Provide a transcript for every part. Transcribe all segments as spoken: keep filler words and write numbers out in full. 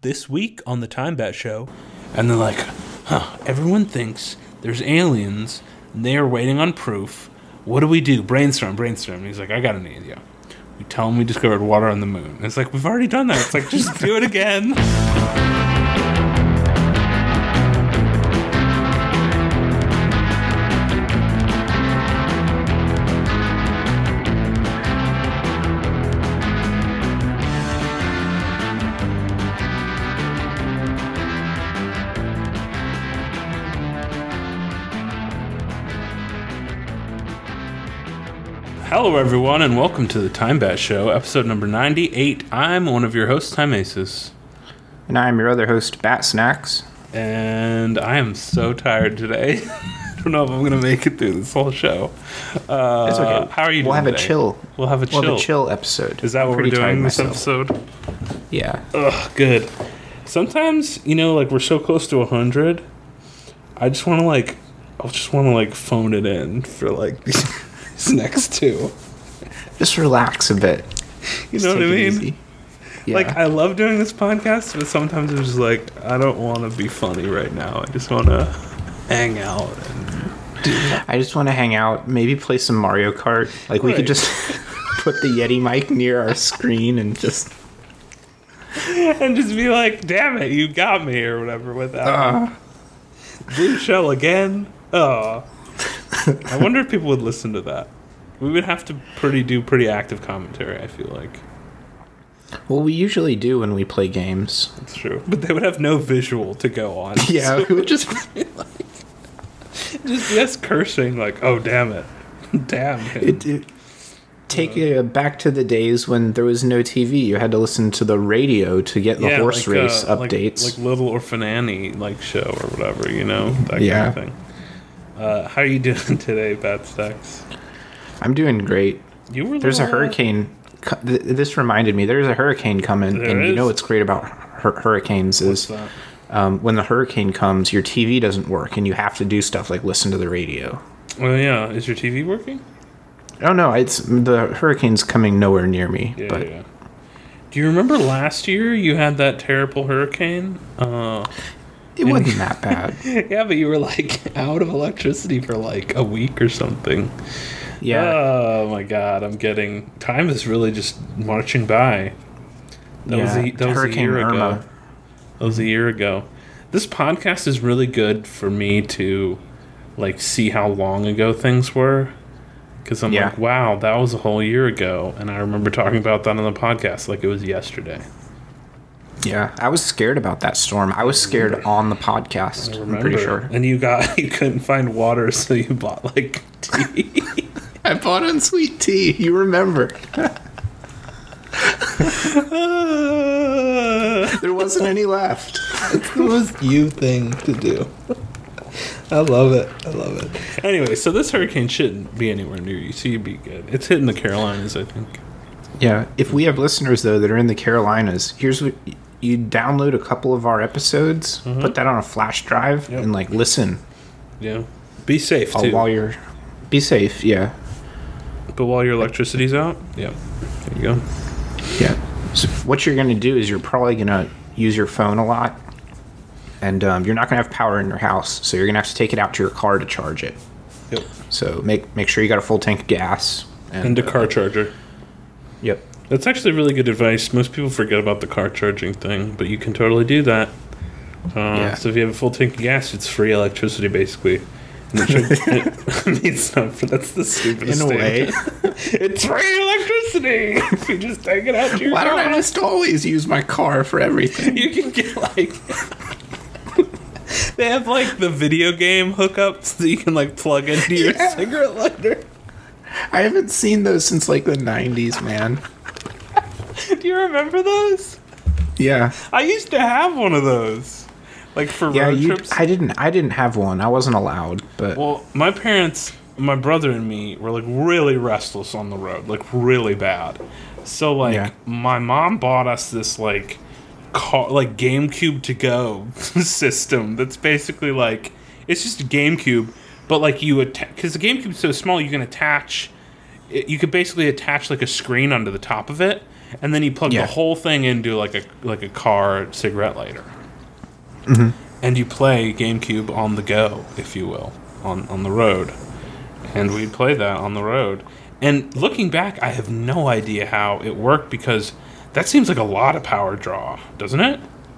this week on the Time Bat Show, and they're like, huh, everyone thinks there's aliens, and they are waiting on proof. What do we do? Brainstorm, brainstorm. And he's like, I got an idea. We tell them we discovered water on the moon. And it's like, we've already done that. It's like, just do it again. Hello, everyone, and welcome to the Time Bat Show, episode number ninety-eight. I'm one of your hosts, Time Aces. And I'm your other host, Bat Snacks. And I am so tired today. I don't know if I'm going to make it through this whole show. Uh, it's okay. How are you we'll doing have today? a chill. We'll have a chill. We'll have a chill episode. Is that I'm what we're doing this myself. episode? Yeah. Ugh, good. Sometimes, you know, like, we're so close to one hundred, I just want to, like, I just want to, like, phone it in for, like, these next two. Just relax a bit. You know what I mean? Yeah. Like, I love doing this podcast, but sometimes it's just like, I don't want to be funny right now. I just want to hang out and do that. I just want to hang out, maybe play some Mario Kart. Like, we Right. could just put the Yeti mic near our screen and just... And just be like, damn it, you got me, or whatever, without Uh, Blue Shell again? Oh. I wonder if people would listen to that. We would have to pretty do pretty active commentary, I feel like. well, we usually do when we play games. That's true. But they would have no visual to go on. Yeah, So we would just... just yes, cursing, like, oh, damn it. Damn him. It, it, take you back to the days when there was no T V. You had to listen to the radio to get the Yeah, horse like, race uh, like- updates. Like, Little Orphan Annie, like, show or whatever, you know? That Yeah. kind of thing. Uh, how are you doing today, Bat Stacks? I'm doing great. You were There's a little, uh, hurricane. co- th- This reminded me. There's a hurricane coming, There and you is? know what's great about hur- hurricanes What's is that? um, when the hurricane comes, your T V doesn't work, and you have to do stuff like listen to the radio. Well, yeah. Is your T V working? Oh no, it's the hurricane's coming nowhere near me. Yeah, but yeah. Do you remember last year you had that terrible hurricane? Uh, it wasn't that bad. yeah, but you were, like, out of electricity for, like, a week or something. Yeah, Oh, my God. I'm getting... Time is really just marching by. That was, yeah. a, that was a Hurricane year ago. Irma. That was a year ago. This podcast is really good for me to, like, see how long ago things were. Because I'm Yeah. like, wow, that was a whole year ago. And I remember talking about that on the podcast like it was yesterday. Yeah, I was scared about that storm. I was scared on the podcast. I I'm remember. pretty sure. And you got, you couldn't find water, so you bought, like, tea. I bought unsweet tea. You remember? There wasn't any left. It's the most you thing to do. I love it. I love it. Anyway, so this hurricane shouldn't be anywhere near you, so you'd be good. It's hitting the Carolinas, I think. Yeah, if we have listeners though that are in the Carolinas, here's what you download a couple of our episodes, put that on a flash drive, Yep. and like listen Yeah. Be safe, uh, too. while you're. Be safe, yeah, But while your electricity's out, yeah. There you go. yeah. So what you're gonna do is you're probably gonna use your phone a lot, and um, you're not gonna have power in your house, so you're gonna have to take it out to your car to charge it. Yep. So make make sure you got a full tank of gas And a car charger. Yep. That's actually really good advice. Most people forget about the car charging thing, but you can totally do that. Uh, Yeah. So if you have a full tank of gas, it's free electricity, basically. And it should, it, I mean, it's not, but that's the stupidest In a thing. way. It's free electricity if you just take it out to your Why car. don't I just always use my car for everything? You can get, like... They have, like, the video game hookups that you can, like, plug into your Yeah. cigarette lighter. I haven't seen those since like the nineties, man. Do you remember those? Yeah. I used to have one of those. Like, for Yeah, road you. trips. I didn't. I didn't have one. I wasn't allowed. But Well, my parents, my brother and me were, like, really restless on the road. Like, really bad. So, like, Yeah. my mom bought us this, like, car, like, GameCube to go system that's basically, like, it's just a GameCube, but, like, you attach, because the GameCube's so small, you can attach, it, you could basically attach, like, a screen onto the top of it, and then you plug Yeah. the whole thing into like a like a car cigarette lighter, mm-hmm. and you play GameCube on the go, if you will, on on the road, and we'd play that on the road. And looking back, I have no idea how it worked because that seems like a lot of power draw, doesn't it?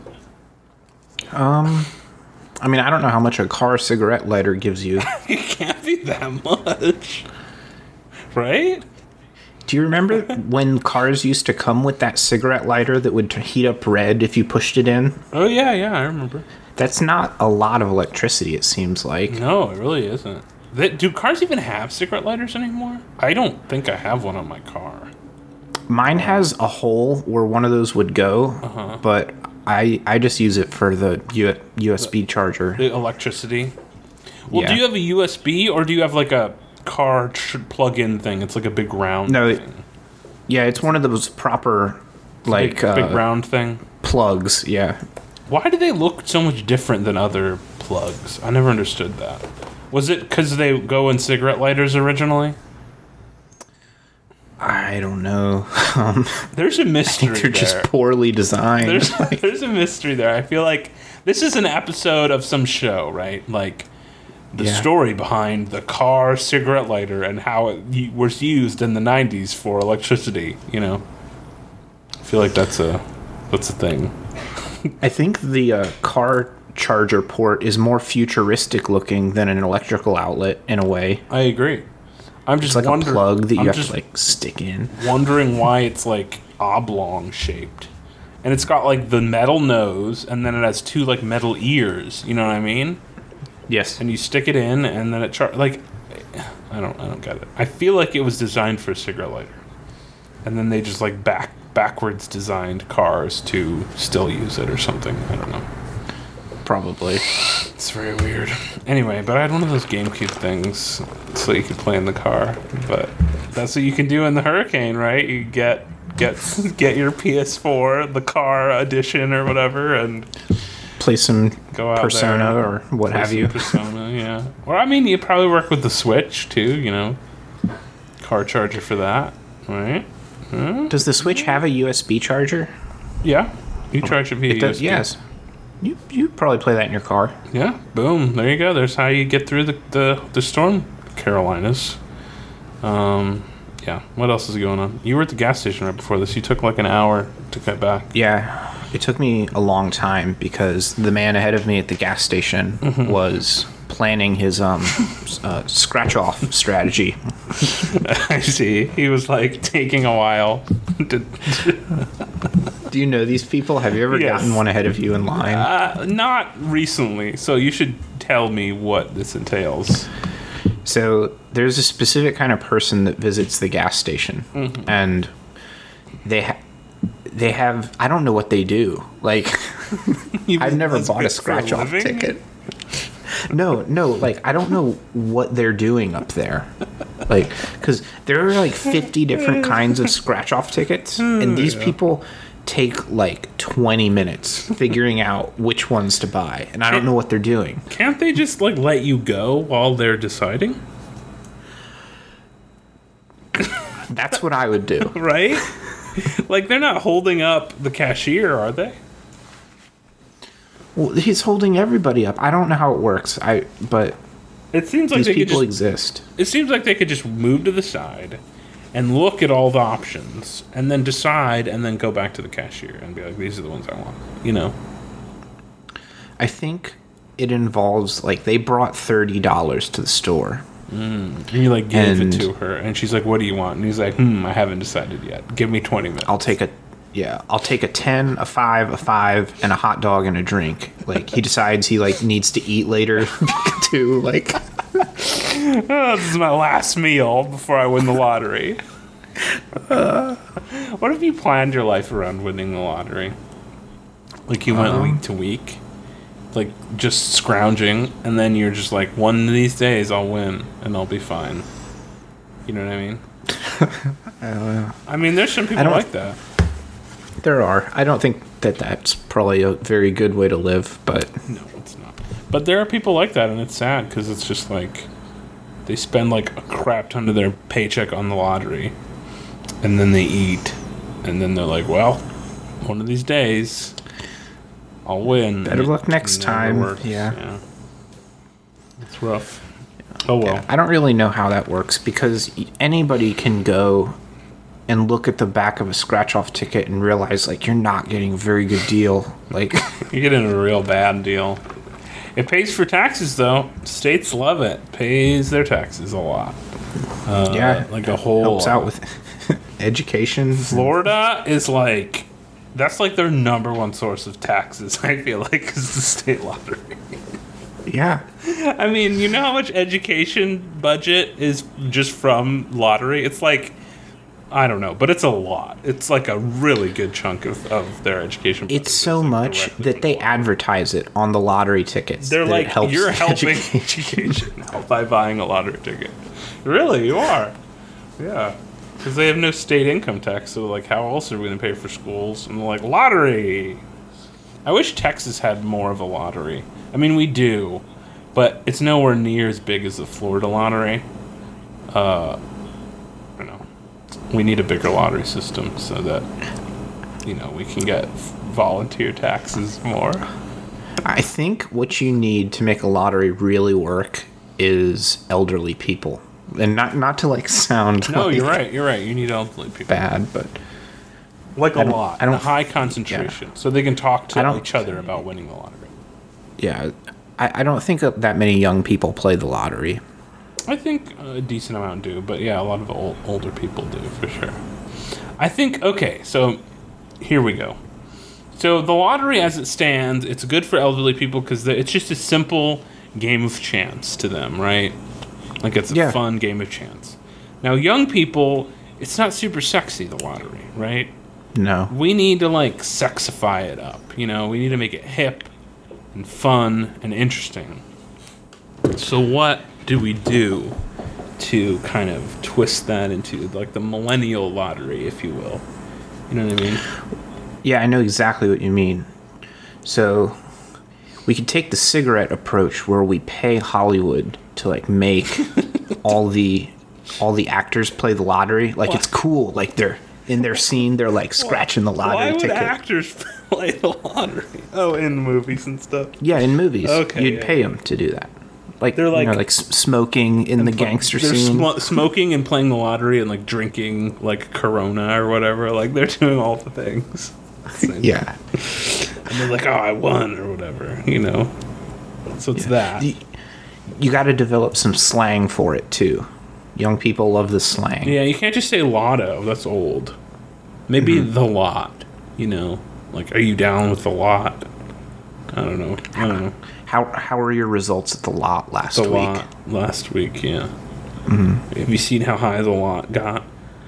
Um, I mean, I don't know how much a car cigarette lighter gives you. It can't be that much, right? Do you remember when cars used to come with that cigarette lighter that would heat up red if you pushed it in? Oh, yeah, yeah, I remember. That's not a lot of electricity, it seems like. No, it really isn't. They, do cars even have cigarette lighters anymore? I don't think I have one on my car. Mine has a hole where one of those would go, Uh-huh. but I I just use it for the U- USB charger. The electricity. Well, Yeah. do you have a U S B or do you have like a car tr- plug-in thing? It's like a big round No, it- thing. Yeah, it's one of those proper, like, Big, big uh, round thing. plugs, yeah. Why do they look so much different than other plugs? I never understood that. Was it because they go in cigarette lighters originally? I don't know. Um, There's a mystery they're there. just poorly designed. There's there's a mystery there. I feel like this is an episode of some show, right? Like the Yeah. story behind the car cigarette lighter and how it y- was used in the nineties for electricity. You know, I feel like that's a that's a thing. I think the uh, car charger port is more futuristic looking than an electrical outlet in a way. I agree. I'm just It's like wonder- a plug that you I'm have just to like stick in. wondering why it's like oblong shaped, and it's got like the metal nose, and then it has two like metal ears. You know what I mean? Yes. And you stick it in, and then it char- like I don't I don't get it. I feel like it was designed for a cigarette lighter, and then they just like back backwards designed cars to still use it or something. I don't know. Probably. It's very weird. Anyway, but I had one of those GameCube things so you could play in the car. But that's what you can do in the Hurricane, right? You get get get your P S four, the car edition or whatever, and Play some go out Persona there, or what play have some you. Persona, yeah. Or I mean, you probably work with the Switch too. You know, car charger for that, right? Huh? Does the Switch have a U S B charger? Yeah, you charge it via It does, U S B. yes. You you probably play that in your car. Yeah, boom. There you go. There's how you get through the, the, the storm, Carolinas. Um, yeah. What else is going on? You were at the gas station right before this. You took like an hour to get back. Yeah. It took me a long time because the man ahead of me at the gas station Mm-hmm. was planning his um s- uh, scratch off strategy. I see. He was like taking a while. to, Do you know these people? Have you ever Yes. gotten one ahead of you in line? uh, not recently. So you should tell me what this entails. So there's a specific kind of person that visits the gas station, Mm-hmm. and they ha- they have I don't know what they do. Like I've never That's bought a good for scratch off living? ticket. No, no, like I don't know what they're doing up there. Like cuz there are like fifty different kinds of scratch off tickets and these people take like twenty minutes figuring out which ones to buy, and I don't know what they're doing. Can't they just like let you go while they're deciding? That's what I would do. Right? Like they're not holding up the cashier, are they? Well, he's holding everybody up. I don't know how it works. I but It seems like these they could people just, exist. it seems like they could just move to the side and look at all the options and then decide and then go back to the cashier and be like, these are the ones I want. You know? I think it involves like they brought thirty dollars to the store. And you like gave And- it to her and she's like, what do you want? And he's like, hmm, I haven't decided yet. Give me twenty minutes. I'll take a yeah, I'll take a ten, a five, a five, and a hot dog and a drink. Like he decides he like needs to eat later too. Like Oh, this is my last meal before I win the lottery. Uh, what if you planned your life around winning the lottery? Like you went Um, week to week, like just scrounging, and then you're just like, one of these days I'll win and I'll be fine. You know what I mean? I don't know. I mean, there's some people don't- like that. There are. I don't think that that's probably a very good way to live, but No, it's not. But there are people like that, and it's sad because it's just like they spend like a crap ton of their paycheck on the lottery, and then they eat and then they're like, well, one of these days, I'll win. Better luck next time. Yeah. yeah. It's rough. Oh, well. Yeah, I don't really know how that works because anybody can go and look at the back of a scratch-off ticket and realize, like, you're not getting a very good deal. Like, you're getting a real bad deal. It pays for taxes, though. States love it. Pays their taxes a lot. Uh, yeah. Like a whole helps lot. out with education. Florida is like, that's like their number one source of taxes, I feel like, is the state lottery. Yeah. I mean, you know how much education budget is just from lottery? It's like, I don't know, but it's a lot. It's like a really good chunk of, of their education budget. It's so like much that they advertise it on the lottery tickets. They're like, helps you're helping education. education now by buying a lottery ticket. Really, you are. Yeah. Because they have no state income tax, so like, how else are we going to pay for schools? And they're like, lottery! I wish Texas had more of a lottery. I mean, we do, but it's nowhere near as big as the Florida lottery. Uh, I don't know. We need a bigger lottery system so that, you know, we can get volunteer taxes more. I think what you need to make a lottery really work is elderly people. And not not to like sound No, like you're right. You're right. You need elderly people. bad, but Like a I don't- lot. I don't- a high concentration. So they can talk I to don't- each other about winning the lottery. yeah, I, I don't think that that many young people play the lottery. I think a decent amount do, but yeah, a lot of old, older people do, for sure. I think, okay, so here we go. So the lottery as it stands, it's good for elderly people because it's just a simple game of chance to them, right? Like it's a Yeah. fun game of chance. Now, young people, it's not super sexy, the lottery, right? No. We need to like sexify it up, you know? We need to make it hip and fun and interesting. So what do we do to kind of twist that into like the millennial lottery, if you will? You know what I mean? Yeah, I know exactly what you mean. So we could take the cigarette approach where we pay Hollywood to like make all the all the actors play the lottery. Like What? it's cool. Like they're in their scene, they're like scratching the lottery Why would ticket. actors play the lottery? Oh, in movies and stuff. Yeah, in movies, Okay, you'd yeah, pay yeah. them to do that. Like They're they're like- like, you know, like s- smoking in the gangster They're scene. sm- smoking and playing the lottery and like drinking like Corona or whatever. Like they're doing all the things. Yeah, And they're like, oh, I won or whatever, you know? So it's that. you, you got to develop some slang for it too. Young people love the slang. Yeah, you can't just say lotto. That's old. Maybe Mm-hmm. the lot, you know? Like, are you down with the lot? I don't know. I don't know. How how were your results at the lot last The week? lot last week, yeah. Mm-hmm. Have you seen how high the lot got?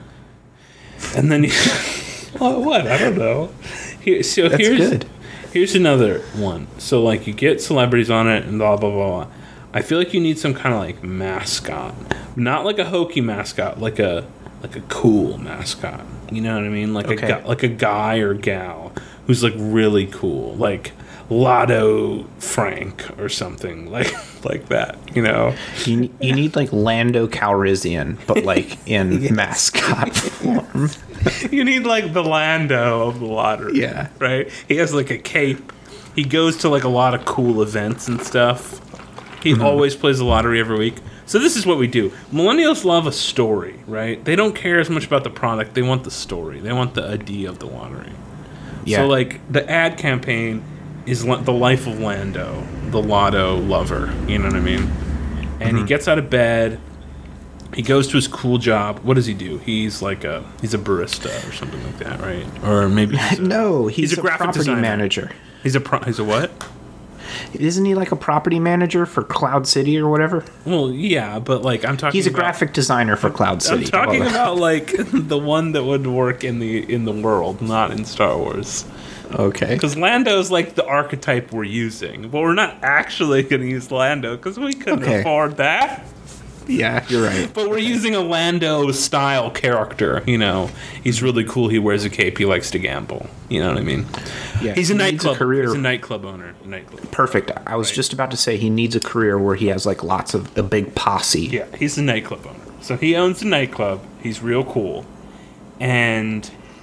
And then, you, well, what? I don't know. Here, so That's here's good. here's another one. So like, you get celebrities on it and blah blah blah. blah. I feel like you need some kind of like mascot, not like a hokey mascot, like a like a cool mascot. You know what I mean? Like Okay. a gu- like a guy or gal who's like really cool, like Lotto Frank or something like like that. You know? You, ne- you need like Lando Calrissian, but like in mascot form. You need like the Lando of the lottery. Yeah. Right? He has like a cape. He goes to like a lot of cool events and stuff. He Mm-hmm. always plays the lottery every week. So this is what we do. Millennials love a story, right? They don't care as much about the product. They want the story. They want the idea of the lottery. Yeah. So like the ad campaign is li- the life of Lando, the lotto lover. You know what I mean? And Mm-hmm. he gets out of bed. He goes to his cool job. What does he do? He's like a he's a barista or something like that, right? Or maybe he's a, No, he's, He's a a, graphic property designer. manager. he's a pro, he's a what? Isn't he like a property manager for Cloud City or whatever? Well, yeah, but like I'm talking. He's a about, graphic designer for Cloud I'm City. talking Well, about like the one that would work in the in the world, not in Star Wars. Okay. Because Lando's like the archetype we're using, but we're not actually going to use Lando because we couldn't Okay. afford that. Yeah, you're right. But we're using a Lando style character. You know, he's really cool. He wears a cape. He likes to gamble. You know what I mean? Yeah, he's a he needs a nightclub. career. He's a nightclub owner. A nightclub. Perfect. I was just about to say he needs a career where he has like lots of a big posse. Yeah, he's a nightclub owner. So he owns a nightclub. He's real cool, and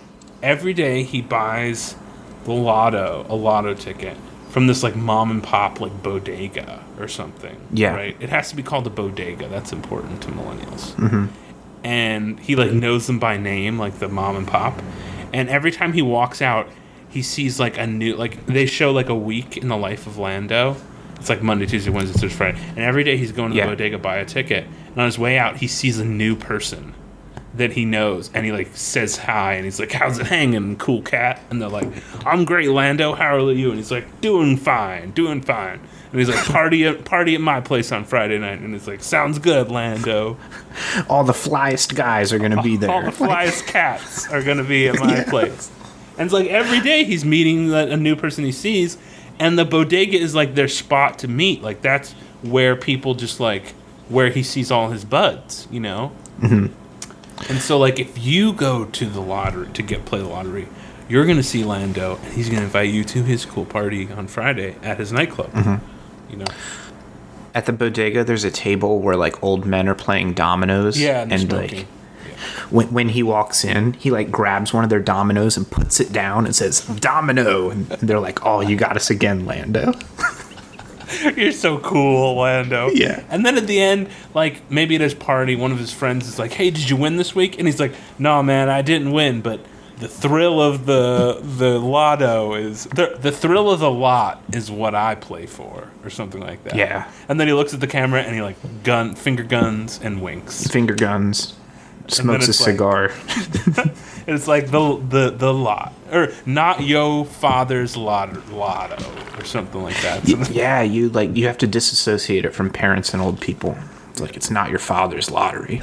every day he buys the lotto, a lotto ticket from this like mom and pop like bodega or something. Yeah. Right? It has to be called a bodega. That's important to millennials. Mm-hmm. And he like knows them by name, like the mom and pop. And every time he walks out, he sees like a new, like they show like a week in the life of Lando. It's like Monday, Tuesday, Wednesday, Thursday, Friday. And every day he's going to Yeah. the bodega, buy a ticket. And on his way out, he sees a new person that he knows. And he like says hi. And he's like, how's it hanging, cool cat? And they're like, I'm great, Lando. How are you? And he's like, doing fine, doing fine. And he's like, party at, party at my place on Friday night. And he's like, sounds good, Lando. All the flyest guys are going to be there. All the flyest cats are going to be at my Yeah. place. And it's like every day he's meeting the, a new person he sees. And the bodega is like their spot to meet. Like that's where people just like, where he sees all his buds, you know? Mm-hmm. And so like if you go to the lottery, to get play the lottery, you're going to see Lando. And he's going to invite you to his cool party on Friday at his nightclub. Mm-hmm. You know? At the bodega, there's a table where like old men are playing dominoes. Yeah, and, and smoking. like when when he walks in, he like grabs one of their dominoes and puts it down and says "Domino," and they're like, "Oh, you got us again, Lando." You're so cool, Lando. Yeah. And then at the end, like, maybe at his party, one of his friends is like, hey, did you win this week? And he's like, no, man, I didn't win, but the thrill of the the lotto is... The, the thrill of the lot is what I play for, or something like that. Yeah. And then he looks at the camera and he, like, gun finger guns and winks. Finger guns, smokes a it's like- cigar. And it's like the the the lot. Or not yo father's lotto, lotto or something like that. So Yeah, you like you have to disassociate it from parents and old people. It's like it's not your father's lottery.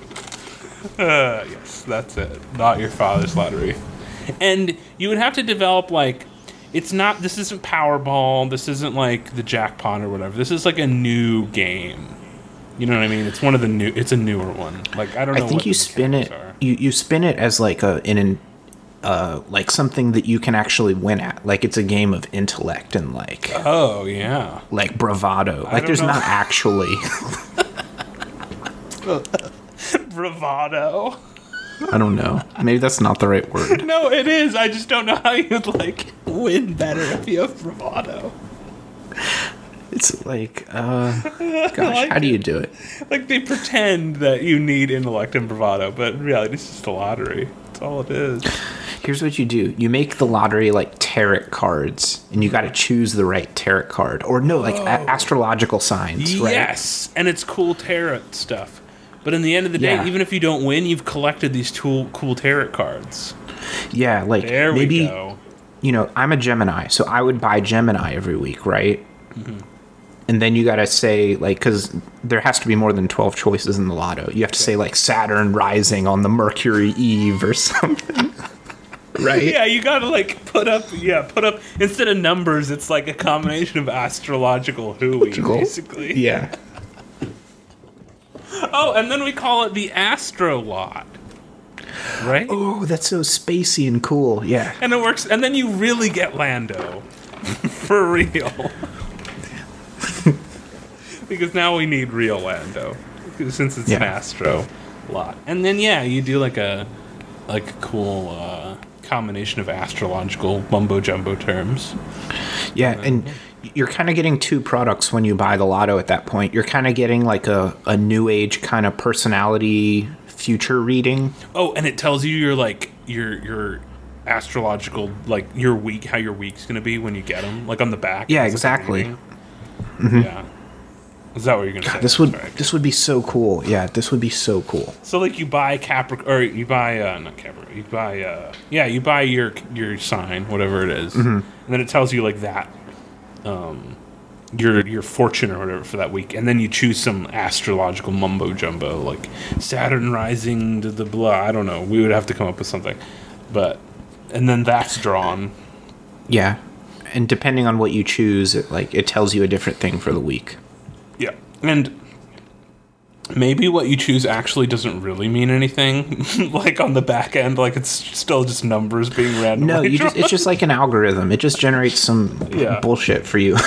Uh, yes, that's it. Not your father's lottery. And you would have to develop, like, it's not, this isn't Powerball, this isn't, like, the jackpot or whatever. This is, like, a new game. You know what I mean? It's one of the new, it's a newer one. Like, I don't know I think what you the spin it. mechanics are. You you spin it as like a in an uh like something that you can actually win at. Like it's a game of intellect and like Oh, yeah. like bravado. Like don't there's know. not actually. Bravado. I don't know. Maybe that's not the right word. No, it is. I just don't know how you'd, like, win better if you have bravado. It's like, uh, gosh, like how do you do it? Like, they pretend that you need intellect and bravado, but in reality, it's just a lottery. That's all it is. Here's what you do: you make the lottery like tarot cards, and you got to choose the right tarot card, or no, like a- astrological signs, right? Yes, and it's cool tarot stuff. But in the end of the day, Yeah. even if you don't win, you've collected these tool, cool tarot cards. Yeah, like There maybe we go. you know, I'm a Gemini, so I would buy Gemini every week, right? Mm-hmm. And then you gotta say like, because there has to be more than twelve choices in the lotto. You have to say like Saturn rising on the Mercury Eve or something, right? Yeah, you gotta like put up, yeah, put up, instead of numbers, it's like a combination of astrological hooey, basically. Yeah. Oh, and then we call it the Astro Lot. Right? Oh, that's so spacey and cool. Yeah. And it works, and then you really get Lando. For real. Because now we need real Lando. Since it's an Yeah. Astro Lot. And then, yeah, you do like a like a cool uh, combination of astrological mumbo jumbo terms. Yeah, and you're kind of getting two products when you buy the lotto at that point. You're kind of getting like a, a new age kind of personality future reading. Oh, and it tells you your like your your astrological like your week how your week's gonna be when you get them, like on the back. Yeah, It's like a exactly. reading. Yeah. Is that what you're gonna say? This would Sorry. this would be so cool. Yeah, this would be so cool. So like you buy Capricorn, or you buy uh, not Capricorn, you buy uh, yeah, you buy your your sign, whatever it is. Mm-hmm. And then it tells you like that, um, your your fortune or whatever for that week, and then you choose some astrological mumbo jumbo like Saturn rising to the blah. I don't know. We would have to come up with something, but and then that's drawn. Yeah, and depending on what you choose, it, like it tells you a different thing for the week. Yeah, and maybe what you choose actually doesn't really mean anything. Like on the back end, like it's still just numbers being randomly No, you drawn. just, it's just like an algorithm. It just generates some Yeah. bullshit for you.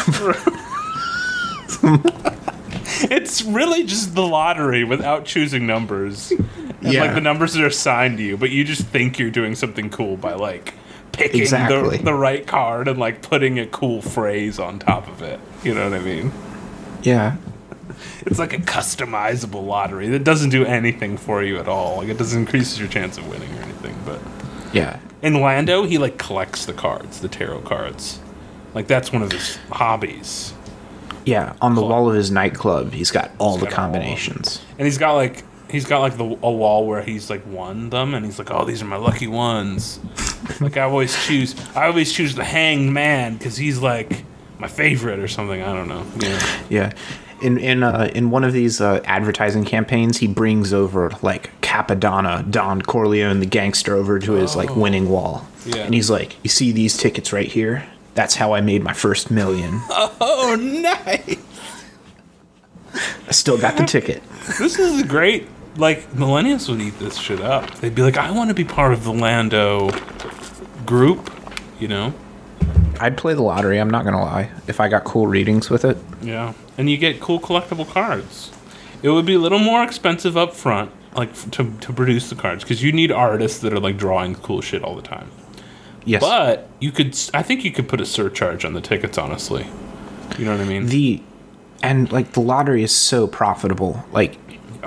It's really just the lottery without choosing numbers. And And Yeah. like the numbers that are assigned to you, but you just think you're doing something cool by like picking Exactly. the, the right card and like putting a cool phrase on top of it. You know what I mean? Yeah. It's like a customizable lottery that doesn't do anything for you at all. Like it doesn't increase your chance of winning or anything. But Yeah. in Lando, he like collects the cards, the tarot cards. Like that's one of his hobbies. Yeah. On the wall of his nightclub, he's got all He's the got all of them. combinations. And he's got like he's got like the a wall where he's like won them, and he's like, "Oh, these are my lucky ones." Like I always choose, I always choose the Hanged Man because he's like my favorite or something. I don't know. Yeah. Yeah. In in uh, in one of these uh, advertising campaigns, he brings over like Capadonna, Don Corleone, the gangster, over to his like winning wall. Yeah. And he's like, "You see these tickets right here? That's how I made my first million. Oh, nice. I still got the ticket." This is a great. Like millennials would eat this shit up. They'd be like, "I want to be part of the Lando group," you know. I'd play the lottery. I'm not gonna lie. If I got cool readings with it. Yeah, and you get cool collectible cards. It would be a little more expensive up front, like f- to to produce the cards, because you need artists that are like drawing cool shit all the time. Yes. But you could, s- I think you could put a surcharge on the tickets. Honestly, you know what I mean? the and like the lottery is so profitable. Like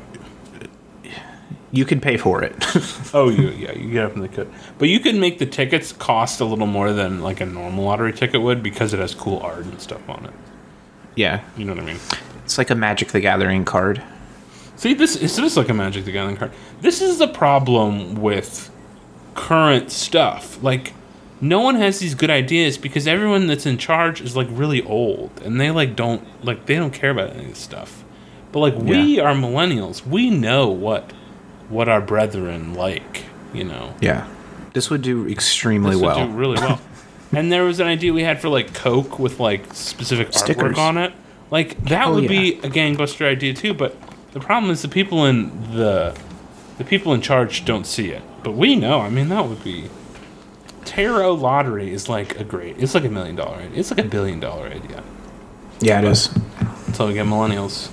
you could pay for it. Oh, you yeah, you get up and they could, but you could make the tickets cost a little more than like a normal lottery ticket would because it has cool art and stuff on it. Yeah. You know what I mean? It's like a Magic the Gathering card. See, this is this like a Magic the Gathering card. This is the problem with current stuff. Like, no one has these good ideas because everyone that's in charge is like really old, and they like don't like they don't care about any of this stuff. But like we Yeah. are millennials, we know what what our brethren like. You know, Yeah. This would do extremely this well. would do really well. And there was an idea we had for like Coke with like specific Stickers. artwork on it. Like that Oh, would yeah. be a gangbuster idea too. But the problem is the people in the the people in charge don't see it. But we know. I mean, that would be tarot lottery is like a great. It's like a million dollar. idea. It's like a billion dollar idea. Yeah, it is. Until we get millennials.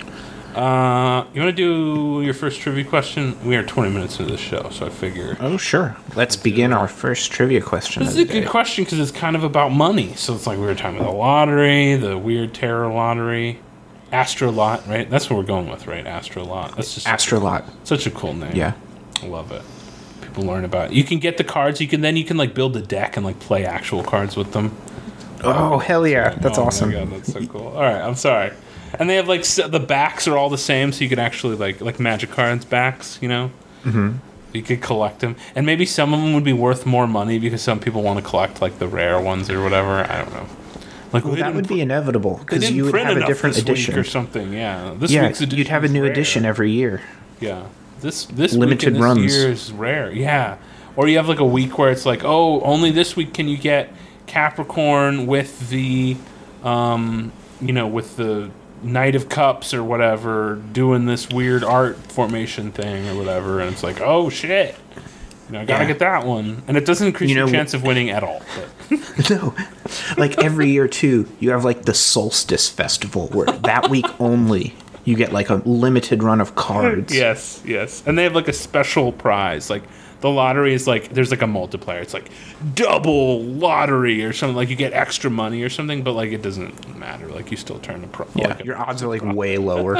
Uh, you want to do your first trivia question? We are twenty minutes into the show, so I figure. Oh, sure. Let's begin our first trivia question. This of is a the good day. question because it's kind of about money. So it's like we were talking about the lottery, the weird tarot lottery, Astrolot, right? That's what we're going with, right? Astrolot. That's just Astrolot. such a cool name. Yeah. I love it. People learn about it. You can get the cards. You can then you can like build a deck and like play actual cards with them. Oh, hell yeah. That's Oh awesome. my god, that's so cool. All right, I'm sorry. And they have like s- the backs are all the same, so you can actually like like Magic cards backs, you know. Mm-hmm. You could collect them, and maybe some of them would be worth more money because some people want to collect like the rare ones or whatever. I don't know. Like Well, they that didn't would pr- be inevitable they because didn't you would print have a enough different this week edition. or something. Yeah, this Yeah, week's edition you'd have a is new rare. edition every year. Yeah, this this Limited week and runs. this year is rare. Yeah, or you have like a week where it's like, oh, only this week can you get Capricorn with the, um, you know, with the Knight of Cups or whatever, doing this weird art formation thing or whatever, and it's like, oh shit, you know, I gotta Yeah. get that one, and it doesn't increase You your know- chance of winning at all. But No. Like every year, too, you have like the Solstice Festival where that week only you get like a limited run of cards. yes, yes, and they have like a special prize, like. The lottery is like there's like a multiplier. It's like double lottery or something. Like you get extra money or something, but like it doesn't matter. Like you still turn a pro. Yeah, like a- your odds are like way lower.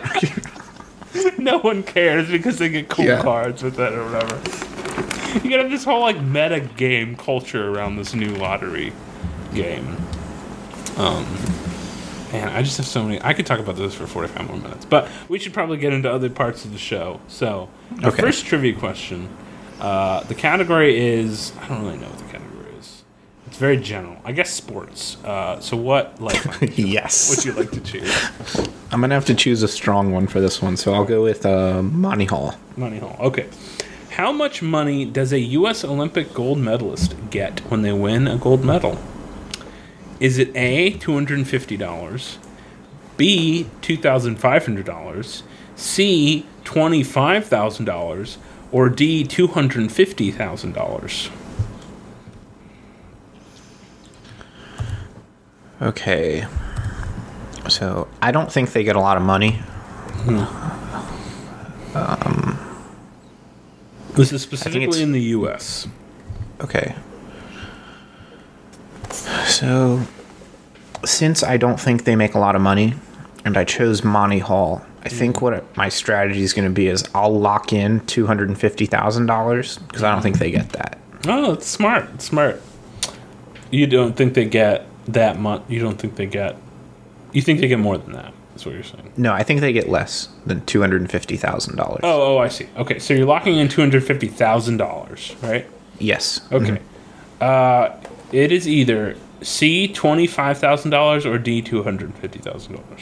no one cares because they get cool Yeah. cards with it or whatever. You gotta have this whole like meta game culture around this new lottery game. Um, man, I just have so many. I could talk about this for forty-five more minutes, but we should probably get into other parts of the show. So, our Okay. first trivia question. Uh, the category is I don't really know what the category is. It's very general. I guess sports. Uh, so what life would Yes. you like to choose? I'm going to have to choose a strong one for this one, so I'll go with uh, Monty Hall. Money Hall. Okay. How much money does a U S Olympic gold medalist get when they win a gold medal? Is it A, two hundred fifty dollars, B, two thousand five hundred dollars, C, twenty-five thousand dollars, or D, two hundred fifty thousand dollars? Okay. So I don't think they get a lot of money. Um, This is specifically it's- in the U S. Okay. So, since I don't think they make a lot of money, and I chose Monty Hall, I think what my strategy is going to be is I'll lock in two hundred fifty thousand dollars because I don't think they get that. Oh, it's smart. It's smart. You don't think they get that much? You don't think they get? You think they get more than that? That's what you're saying. No, I think they get less than two hundred fifty thousand dollars. Oh, oh, I see. Okay, so you're locking in two hundred fifty thousand dollars, right? Yes. Okay. Uh, it is either C twenty five thousand dollars or D two hundred fifty thousand dollars.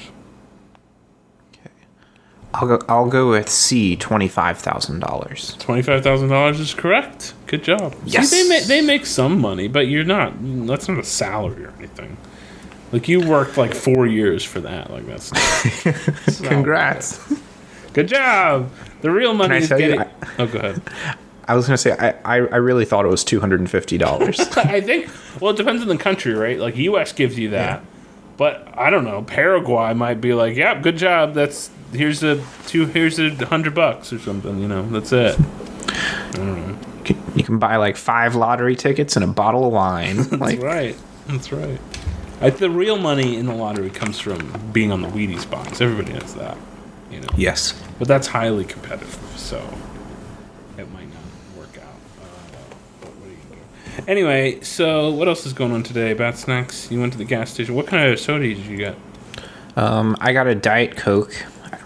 I'll go. I'll go with C twenty-five thousand dollars. Twenty-five thousand dollars is correct. Good job. Yes. See, they make they make some money, but you're not. That's not a salary or anything. Like you worked like four years for that. Like that's. that's not- Congrats. Good job. The real money I is tell you, getting. I- oh, go ahead. I was gonna say I, I, I really thought it was two hundred and fifty dollars. I think. Well, it depends on the country, right? Like U S gives you that, Yeah. but I don't know. Paraguay might be like, "Yep, good job. That's here's a two. Here's a hundred bucks or something. You know, that's it." I don't know. You can buy like five lottery tickets and a bottle of wine. That's Like right. That's right. I, the real money in the lottery comes from being on the Wheaties box. Everybody knows that, you know. yes. But that's highly competitive, so it might not work out. Uh, but what are you gonna do? Anyway, so what else is going on today? Bat Snacks? You went to the gas station. What kind of soda did you get? Um, I got a Diet Coke.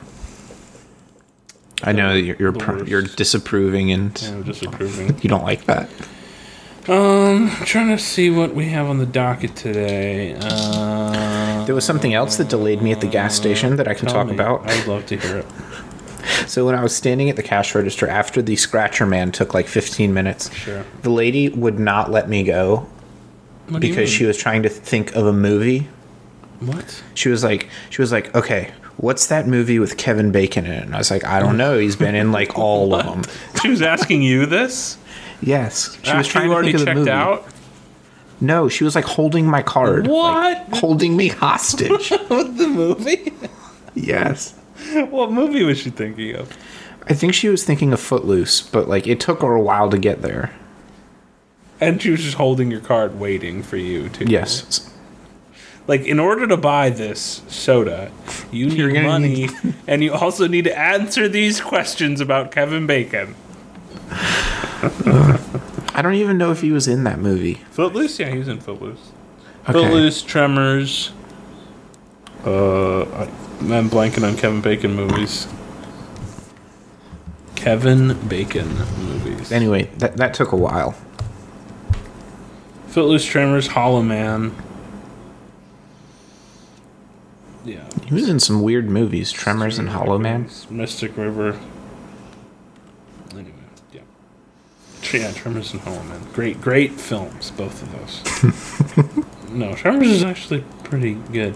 I know you're you're, The pr- worst. you're disapproving and I'm disapproving. you don't like that. Um, I'm trying to see what we have on the docket today. Uh, There was something else that delayed me at the gas station that I can tell talk me. about. I would love to hear it. So when I was standing at the cash register after the scratcher man took like fifteen minutes, Sure. the lady would not let me go What do you because mean? she was trying to think of a movie. What? She was like, she was like, okay, what's that movie with Kevin Bacon in it? And I was like, I don't know. He's been in like all of them. She was asking you this? Yes, she was After trying you to already think of the checked movie. out? No, she was like holding my card. What? Like, holding me hostage. What, the movie? Yes. What movie was she thinking of? I think she was thinking of Footloose, but like it took her a while to get there. And she was just holding your card waiting for you to. Yes. Like, in order to buy this soda, you You're need gonna money, need- and you also need to answer these questions about Kevin Bacon. I don't even know if he was in that movie. Footloose? Yeah, he was in Footloose. Okay. Footloose, Tremors. Uh, I, I'm blanking on Kevin Bacon movies. Kevin Bacon movies. Anyway, that that took a while. Footloose, Tremors, Hollow Man. Yeah. He was in some weird movies, Tremors and Hollow Man. Mystic River. Anyway, yeah. Yeah, Tremors and Hollow Man. Great, great films, both of those. No, Tremors is actually pretty good.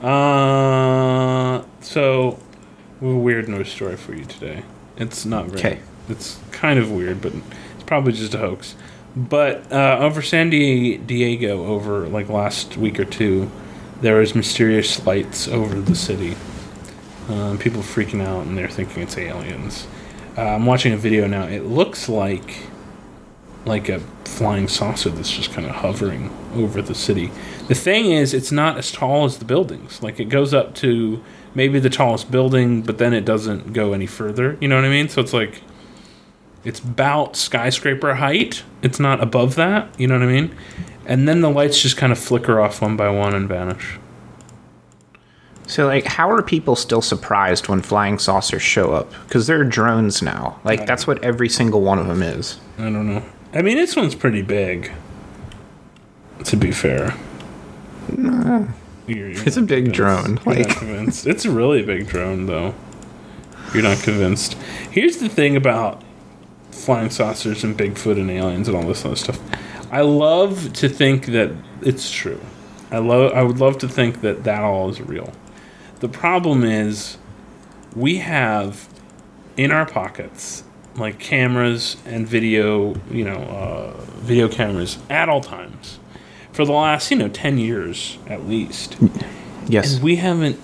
Uh, so, we have a weird news story for you today. It's not very. Okay. It's kind of weird, but it's probably just a hoax. But uh, over San Di- Diego, over like last week or two, there was mysterious lights over the city. Um, people freaking out, and they're thinking it's aliens. Uh, I'm watching a video now. It looks like like a flying saucer that's just kind of hovering over the city. The thing is, it's not as tall as the buildings. Like, it goes up to maybe the tallest building, but then it doesn't go any further. You know what I mean? So it's like, it's about skyscraper height. It's not above that. You know what I mean? And then the lights just kind of flicker off one by one and vanish. So, like, how are people still surprised when flying saucers show up? Because they're drones now. Like, that's what every single one of them is. I don't know. I mean, this one's pretty big. To be fair. You're- you're It's a not big convinced. drone, You're not like- convinced. It's a really big drone, though. You're not convinced. Here's the thing about flying saucers and Bigfoot and aliens and all this other stuff. I love to think that it's true. I love. I would love to think that that all is real. The problem is, we have in our pockets like cameras and video, you know, uh, video cameras at all times for the last, you know, ten years at least. Yes. And we haven't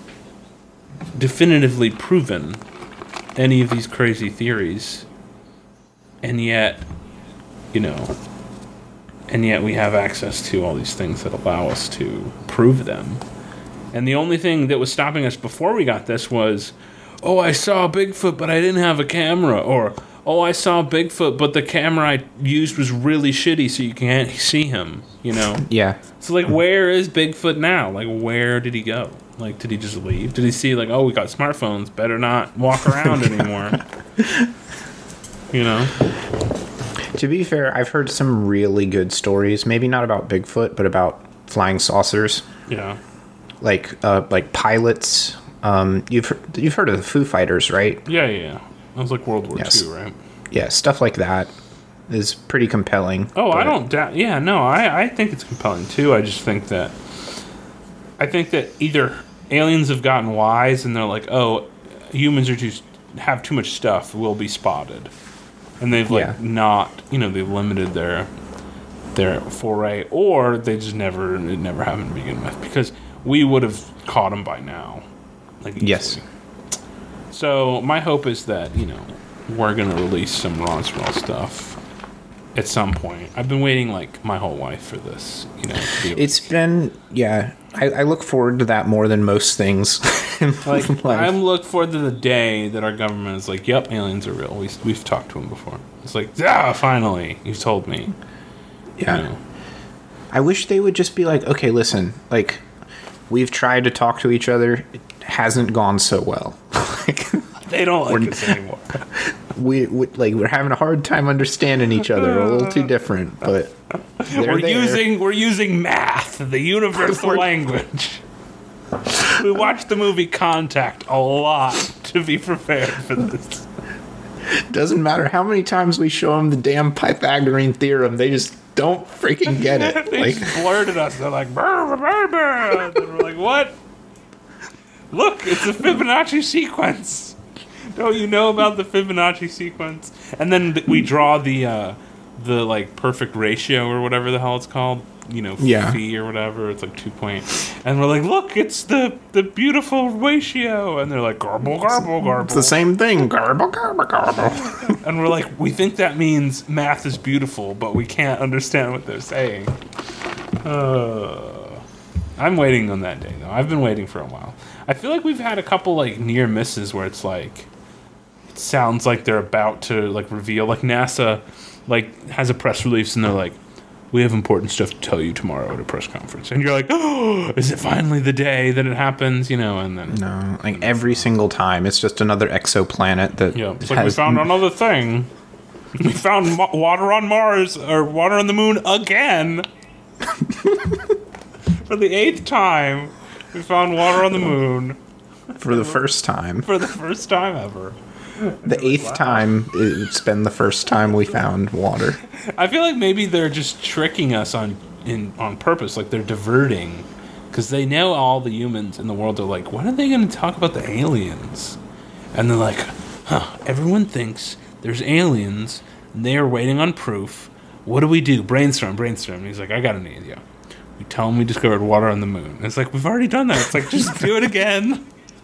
definitively proven any of these crazy theories and yet, you know, and yet we have access to all these things that allow us to prove them. And the only thing that was stopping us before we got this was, oh, I saw Bigfoot, but I didn't have a camera. Or, oh, I saw Bigfoot, but the camera I used was really shitty, so you can't see him, you know? Yeah. So, like, where is Bigfoot now? Like, where did he go? Like, did he just leave? Did he see, like, oh, we got smartphones, better not walk around anymore? You know? To be fair, I've heard some really good stories. Maybe not about Bigfoot, but about flying saucers. Yeah. Like, uh, like pilots. Um, you've heard, you've heard of the Foo Fighters, right? Yeah, yeah, yeah. That was like World War Yes. Two, right? Yeah, stuff like that is pretty compelling. Oh, I but- don't doubt. Yeah, no, I, I think it's compelling too. I just think that I think that either aliens have gotten wise and they're like, oh, humans are just have too much stuff, will be spotted, and they've like Yeah. not, you know, they've limited their their foray, or they just never it never happened to begin with, because we would have caught them by now. Like easily. Yes. So my hope is that, you know, we're gonna release some Roswell stuff at some point. I've been waiting like my whole life for this, you know. To be able It's been, yeah, I, I look forward to that more than most things. in like life. I'm look forward to the day that our government is like, "Yep, aliens are real. We we've talked to them before." It's like, "Yeah, finally, you've told me." Yeah. You know? I wish they would just be like, okay, listen, like, we've tried to talk to each other. It hasn't gone so well. like, They don't like We're- us anymore. we, we like we're having a hard time understanding each other. We're a little too different, but they're We're there. using we're using math, the universal We're- language. We watched the movie Contact a lot to be prepared for this. Doesn't matter how many times we show them the damn Pythagorean theorem, they just don't freaking get it. They Like, just blurted us. They're like, brr, brr, brr. And we're like, what? Look, it's a Fibonacci sequence. Don't you know about the Fibonacci sequence? And then th- we draw the uh, the like perfect ratio or whatever the hell it's called. You know, Yeah. phi or whatever. It's like two point. And we're like, look, it's the the beautiful ratio. And they're like, garble, garble, garble. it's the same thing. Garble, garble, garble. And we're like, we think that means math is beautiful, but we can't understand what they're saying. Uh, I'm waiting on that day, though. I've been waiting for a while. I feel like we've had a couple like near misses where it's like, it sounds like they're about to like reveal, like NASA, like has a press release and they're like, we have important stuff to tell you tomorrow at a press conference, and you're like, oh, is it finally the day that it happens? You know, and then No, like every single time, it's just another exoplanet that yeah, it's like we has found another thing. We found mo- water on Mars, or water on the moon again. For the eighth time, we found water on the moon for the first time. for the first time ever. The eighth time, it's been the first time we found water. I feel like maybe they're just tricking us on in on purpose, like they're diverting, because they know all the humans in the world are like, when are they going to talk about the aliens? And they're like, huh, everyone thinks there's aliens, and they are waiting on proof. What do we do? Brainstorm, brainstorm. And he's like, I got an idea. We tell them we discovered water on the moon. And it's like, we've already done that. It's like, just do it again.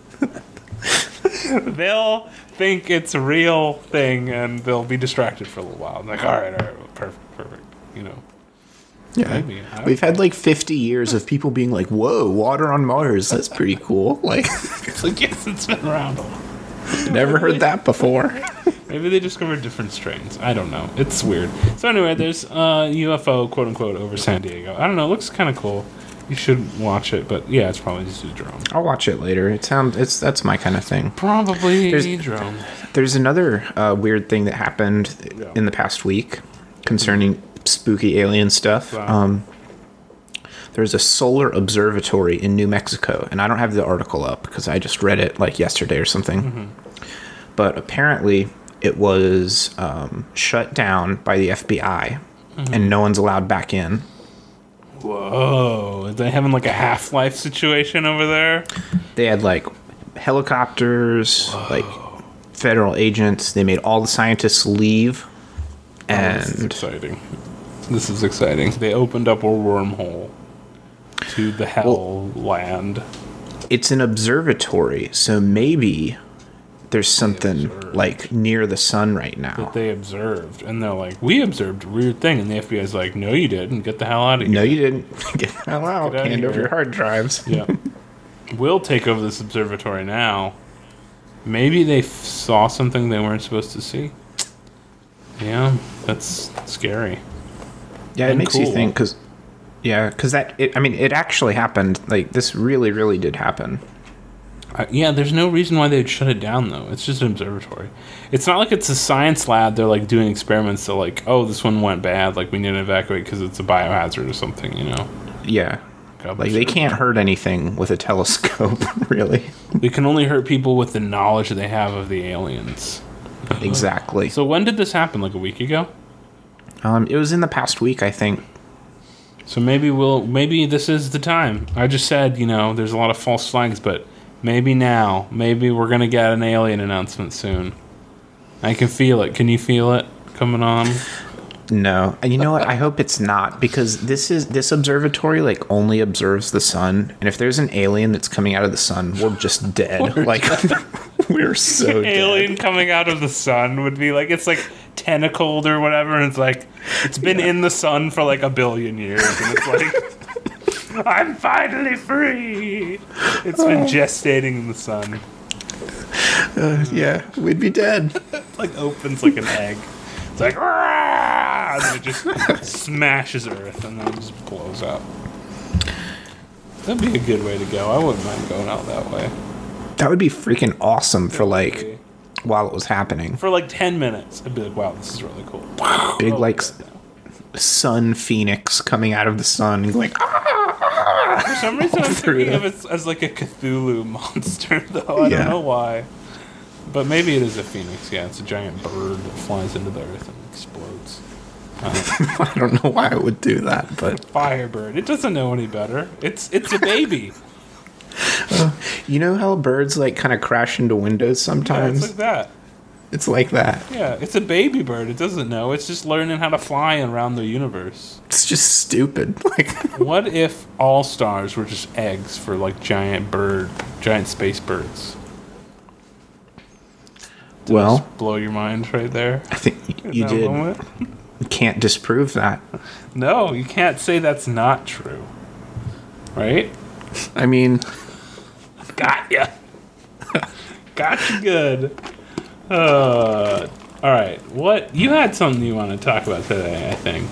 They'll think it's a real thing, and they'll be distracted for a little while. I'm like, all right, all right, perfect, perfect. You know, Yeah. maybe. I don't- We've had like fifty years of people being like, whoa, water on Mars. That's pretty cool. Like, It's like, yes, it's been around. never heard that before. Maybe they discovered different strains. I don't know. It's weird. So anyway, there's a U F O, quote unquote, over San Diego. I don't know. It looks kind of cool. You should watch it, but yeah, it's probably just a drone. I'll watch it later. It sounds, it's, that's my kind of thing. Probably There's- a drone. There's another uh, weird thing that happened Yeah. in the past week concerning spooky alien stuff. Wow. Um, there's a solar observatory in New Mexico, and I don't have the article up because I just read it like yesterday or something. Mm-hmm. But apparently, it was um, shut down by the F B I, Mm-hmm. and no one's allowed back in. Whoa. Are they having like a Half-Life situation over there? They had like helicopters, like federal agents. They made all the scientists leave, Oh, this is and exciting. This is exciting. They opened up a wormhole to the hell land. it's an observatory, so maybe there's something observed. like near the sun right now. That they observed, and they're like, "We observed a weird thing," and the F B I's like, "No, you didn't. Get the hell out of here." No, you didn't. Get the hell out. Get outta Hand over here. your hard drives. Yeah, we'll take over this observatory now. Maybe they f- saw something they weren't supposed to see. Yeah, that's scary. Yeah, it And makes you cool. think because, yeah, because that. It, I mean, it actually happened. Like this, really, really did happen. Uh, yeah, there's no reason why they'd shut it down, though. It's just an observatory. It's not like it's a science lab. They're, like, doing experiments. So, like, oh, this one went bad. Like, we need to evacuate because it's a biohazard or something, you know? Yeah, God, like they can't hurt anything with a telescope, really. They can only hurt people with the knowledge that they have of the aliens. Exactly. So when did this happen? Like, a week ago? Um, it was in the past week, I think. So maybe we'll... Maybe this is the time. I just said, you know, there's a lot of false flags, but... Maybe now. Maybe we're going to get an alien announcement soon. I can feel it. Can you feel it coming on? No, and you know what? I hope it's not because this is this observatory like only observes the sun, and if there's an alien that's coming out of the sun, we're just dead. Like we're so Alien dead. coming out of the sun would be like, it's like tentacled or whatever, and it's like, it's been in the sun for like a billion years, and it's like... I'm finally free. It's been gestating in the sun. Uh, yeah, we'd be dead. Like opens like an egg. It's like, "Rah!" And then it just smashes Earth and then it just blows up. That'd be a good way to go. I wouldn't mind going out that way. That would be freaking awesome for like while it was happening. For like ten minutes, I'd be like, wow, this is really cool. Big Oh, like yeah. sun phoenix coming out of the sun and going. Ah! For some reason, I'm through thinking the- of it as like a Cthulhu monster, though. I Yeah. don't know why. But maybe it is a phoenix. Yeah, it's a giant bird that flies into the earth and explodes. I don't know why I would do that, but Firebird. It doesn't know any better. It's it's a baby. you know how birds like kind of crash into windows Yeah, sometimes? it's like that. It's like that. Yeah, it's a baby bird. It doesn't know. It's just learning how to fly around the universe. It's just stupid. Like What if all stars were just eggs for like giant bird, giant space birds? Did I Well- just blow your mind right there. I think in you that did. moment? You can't disprove that. No, you can't say that's not true. Right? I mean, Got ya. Got you good. Uh, all right. What you had something you want to talk about today? I think.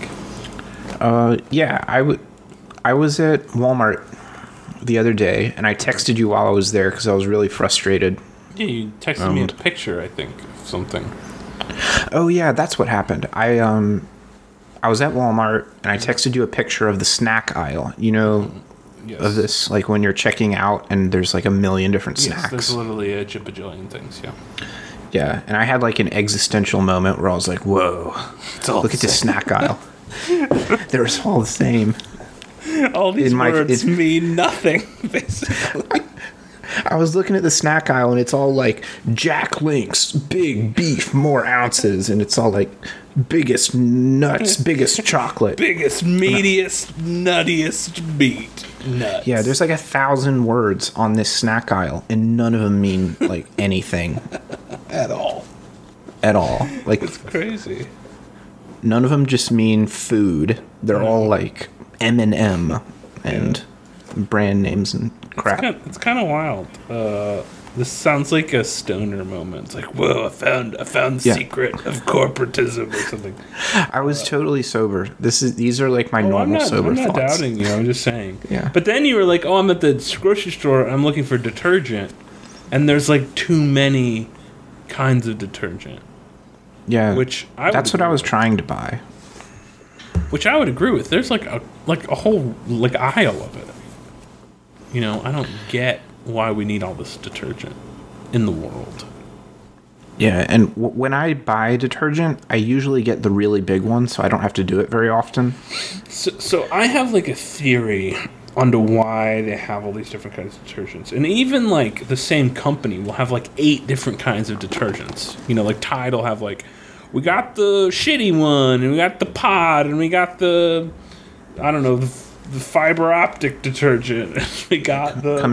uh, yeah, I would. I was at Walmart the other day, and I texted you while I was there because I was really frustrated. Yeah, you texted me a picture. I think of something. Oh yeah, that's what happened. I um, I was at Walmart, and I texted you a picture of the snack aisle. You know, Yes. of this, like when you're checking out, and there's like a million different Yes, snacks. there's literally a bajillion things. Yeah. Yeah, and I had like an existential moment where I was like, "Whoa, It's all look at this snack aisle. They're all the same." All these in my- words in- mean nothing, basically. I was looking at the snack aisle, and it's all like Jack Link's big beef, more ounces, and it's all like biggest nuts, biggest chocolate. Biggest, meatiest, nuttiest meat. Nuts. Yeah, there's like a thousand words on this snack aisle, and none of them mean like anything at all. at all. Like It's crazy. none of them just mean food. They're all like M and M and brand names and crap. It's kind of wild. Uh, this sounds like a stoner moment. It's like, whoa, I found, I found the Yeah. secret of corporatism or something. I was totally sober. This is these are like my Oh, I'm normal not, sober I'm not thoughts. doubting you. I'm just saying. Yeah. But then you were like, oh, I'm at the grocery store. I'm looking for detergent. And there's like too many kinds of detergent. Yeah, Which I would that's what I agree was with. trying to buy. Which I would agree with. There's like a like a whole like aisle of it. You know, I don't get why we need all this detergent in the world. Yeah, and w- when I buy detergent, I usually get the really big one, so I don't have to do it very often. So, so I have like a theory onto why they have all these different kinds of detergents, and even like the same company will have like eight different kinds of detergents. You know, like Tide will have like, we got the shitty one, and we got the pod, and we got the, I don't know, the, the fiber optic detergent. We got the Come in like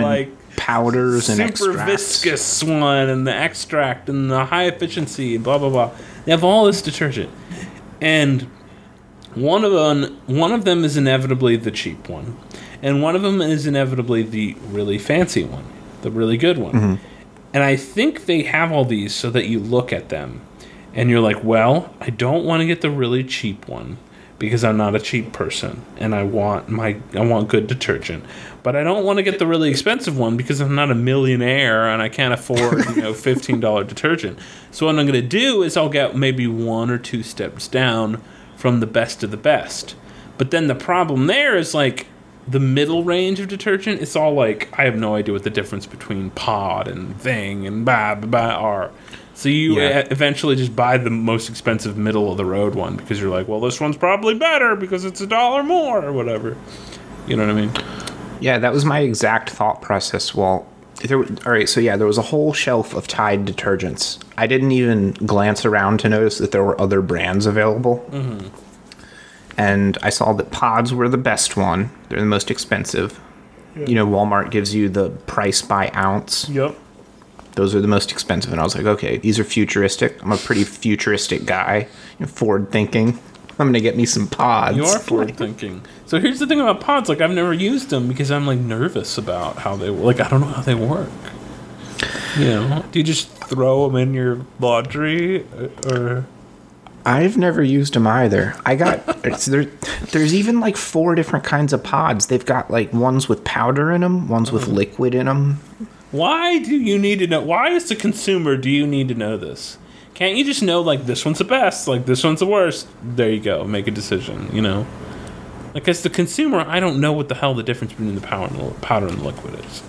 powders and super extracts. viscous one and the extract and the high efficiency and blah blah blah. They have all this detergent, and one of them one of them is inevitably the cheap one, and one of them is inevitably the really fancy one, the really good one. Mm-hmm. And I think they have all these so that you look at them and you're like, well, I don't want to get the really cheap one because I'm not a cheap person and I want my I want good detergent. But I don't want to get the really expensive one because I'm not a millionaire and I can't afford, you know, fifteen dollars detergent. So what I'm going to do is I'll get maybe one or two steps down from the best of the best. But then the problem there is like the middle range of detergent, it's all like, I have no idea what the difference between pod and thing and blah, blah, blah are. So you yeah. eventually just buy the most expensive middle of the road one because you're like, well, this one's probably better because it's a dollar more or whatever. You know what I mean? Yeah, that was my exact thought process. Well, there, all right, so yeah, there was a whole shelf of Tide detergents. I didn't even glance around to notice that there were other brands available. Mm-hmm. And I saw that pods were the best one. They're the most expensive. Yep. You know, Walmart gives you the price by ounce. Yep. Those are the most expensive. And I was like, okay, these are futuristic. I'm a pretty futuristic guy. You know, forward thinking. I'm going to get me some pods. You are forward thinking. So here's the thing about pods. Like, I've never used them because I'm, like, nervous about how they work. Like, I don't know how they work. You know? Do you just throw them in your laundry? Or... I've never used them either. I got it's there. There's even like four different kinds of pods. They've got like ones with powder in them, ones with liquid in them. Why do you need to know? Why, as a consumer, do you need to know this? Can't you just know like this one's the best, like this one's the worst? There you go. Make a decision. You know, like as the consumer, I don't know what the hell the difference between the powder and the, powder and the liquid is.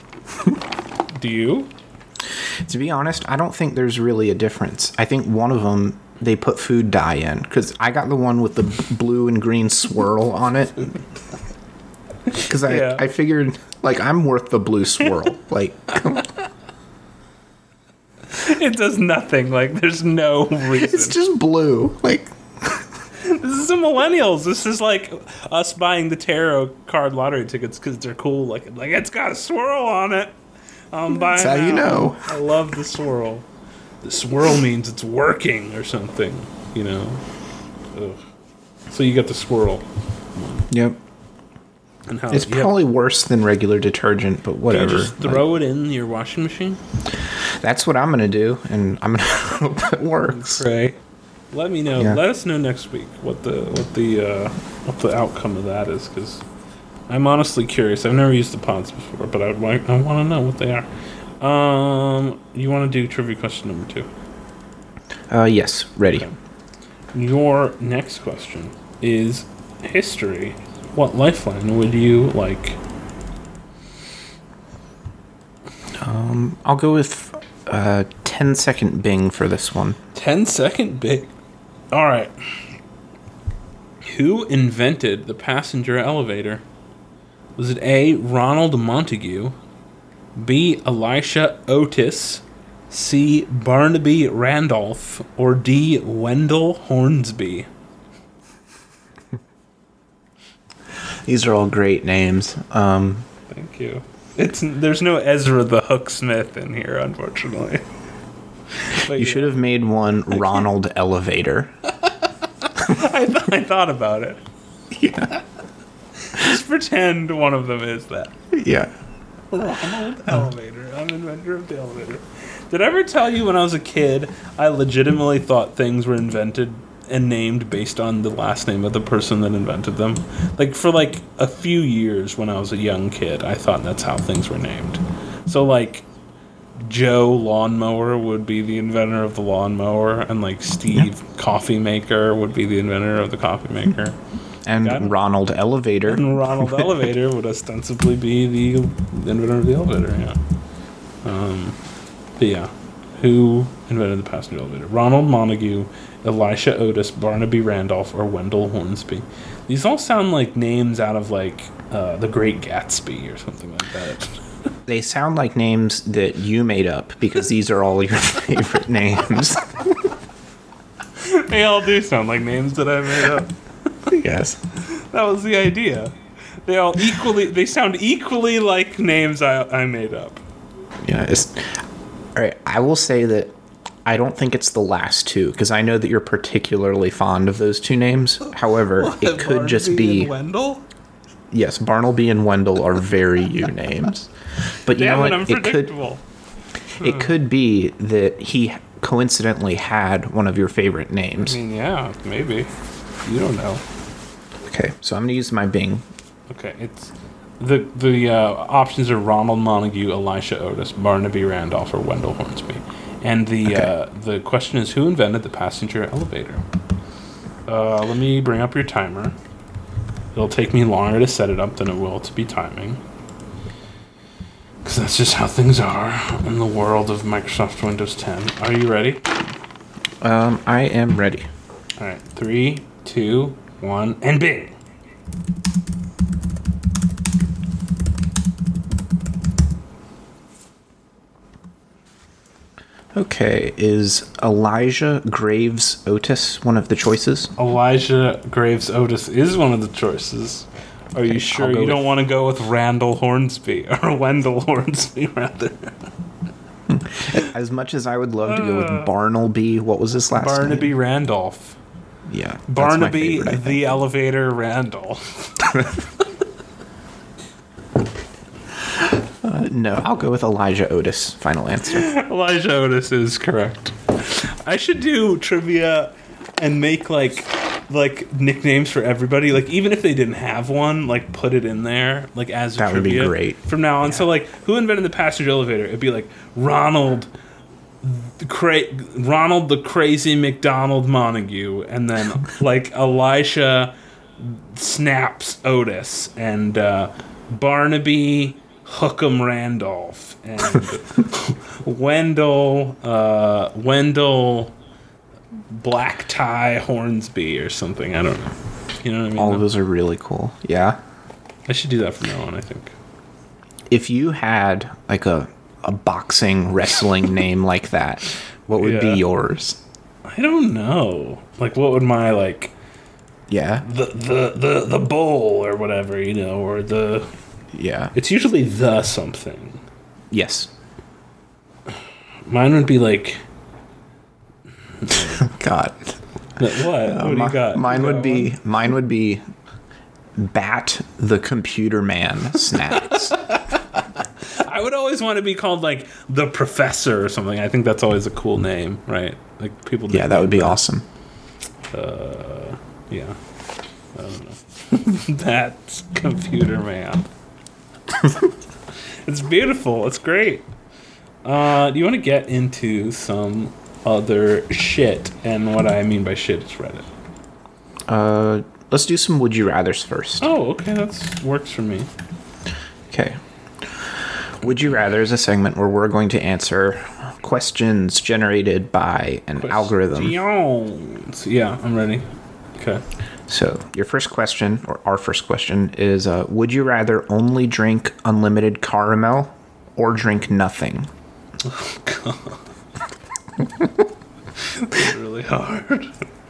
Do you? To be honest, I don't think there's really a difference. I think one of them, they put food dye in, because I got the one with the blue and green swirl on it. Because I, yeah. I figured, like, I'm worth the blue swirl. Like, it does nothing. Like, there's no reason. It's just blue. Like, this is the millennials. This is like us buying the tarot card lottery tickets because they're cool. Like, like it's got a swirl on it. I'm buying. That's how you know. I love the swirl. The swirl means it's working or something, you know. Ugh. So you got the swirl. Yep. And how it's probably have, worse than regular detergent, but whatever. Do you just throw like, it in your washing machine? That's what I'm gonna do, and I'm gonna hope it works. Pray. Let me know. Yeah. Let us know next week what the what the uh, what the outcome of that is, because I'm honestly curious. I've never used the pods before, but I I want to know what they are. Um, you want to do trivia question number two? Uh, yes, ready. Okay. Your next question is history. What lifeline would you like? Um, I'll go with uh ten second Bing for this one. ten second Bing. All right. Who invented the passenger elevator? Was it A, Ronald Montague, B, Elisha Otis, C, Barnaby Randolph, or D, Wendell Hornsby? These are all great names. Um, Thank you. It's there's no Ezra the Hook Smith in here, unfortunately. But you yeah. should have made one Ronald Elevator. I, th- I thought about it. Yeah. Just pretend one of them is that. Yeah. Ronald Elevator. I'm inventor of the elevator. Did I ever tell you when I was a kid, I legitimately thought things were invented and named based on the last name of the person that invented them? Like, for like a few years when I was a young kid, I thought that's how things were named. So, like, Joe Lawnmower would be the inventor of the lawnmower, and like Steve yeah. Coffee Maker would be the inventor of the coffee maker. And Ronald Elevator. And Ronald Elevator would ostensibly be the inventor of the elevator, yeah. Um, but yeah, who invented the passenger elevator? Ronald Montague, Elisha Otis, Barnaby Randolph, or Wendell Hornsby. These all sound like names out of like uh, The Great Gatsby or something like that. They sound like names that you made up because these are all your favorite names. They all do sound like names that I made up. Yes. That was the idea. They all equally. They sound equally like names I, I made up. Yeah. It's, all right. I will say that I don't think it's the last two because I know that you're particularly fond of those two names. However, What, it could just Barnaby be and Wendell. yes. Bartleby and Wendell are very you names, but you Damn know it, what? It could unpredictable. it could be that he coincidentally had one of your favorite I names. mean, yeah, maybe. You don't know. Okay, so I'm gonna use my Bing. Okay, it's the the uh, options are Ronald Montague, Elisha Otis, Barnaby Randolph, or Wendell Hornsby. And the Okay. uh, the question is, who invented the passenger elevator? Uh, let me bring up your timer. It'll take me longer to set it up than it will to be timing. Because that's just how things are in the world of Microsoft Windows ten. Are you ready? Um, I am ready. All right, three, two, one, and big. Okay, is Elijah Graves Otis one of the choices? Elijah Graves Otis is one of the choices. Are you sure I'll go you don't with- want to go with Randall Hornsby or Wendell Hornsby rather? As much as I would love to go Uh, with Bartleby, what was his last Barnaby name? Randolph. Yeah, that's my Barnaby favorite, I think. the elevator Randolph. Uh, no, I'll go with Elijah Otis. Final answer. Elijah Otis is correct. I should do trivia and make like like nicknames for everybody. Like even if they didn't have one, like put it in there like as a That would be trivia great. from now on. So like who invented the passenger elevator? It'd be like Ronald the cra- Ronald the Crazy McDonald Montague, and then like Elisha Snaps Otis and uh, Barnaby Hookem Randolph and Wendell uh, Wendell Black Tie Hornsby or something. I don't know. You know what I mean? All of those are really cool. Yeah. I should do that from now on, I think. If you had like a a boxing wrestling name like that, what would Yeah. be yours? I don't know. Like, what would my like Yeah. the the the the bowl or whatever, you know, or the Yeah. it's usually the something. Yes. Mine would be like God. what? What do you got? Mine You would got be one? mine would be Bat the Computer Man Snacks. I would always want to be called like the Professor or something. I think that's always a cool name, right? Like people. Yeah, that would be awesome. Uh, yeah. I don't know. That's Computer Man. It's beautiful. It's great. Uh, do you want to get into some other shit? And what I mean by shit is Reddit. Uh, let's do some Would You Rathers first. Oh, okay. That works for me. Okay. Would You Rather is a segment where we're going to answer questions generated by an algorithm. Questions. Yeah, I'm ready. Okay. So, your first question, or our first question, is uh, would you rather only drink unlimited caramel or drink nothing? That's really hard.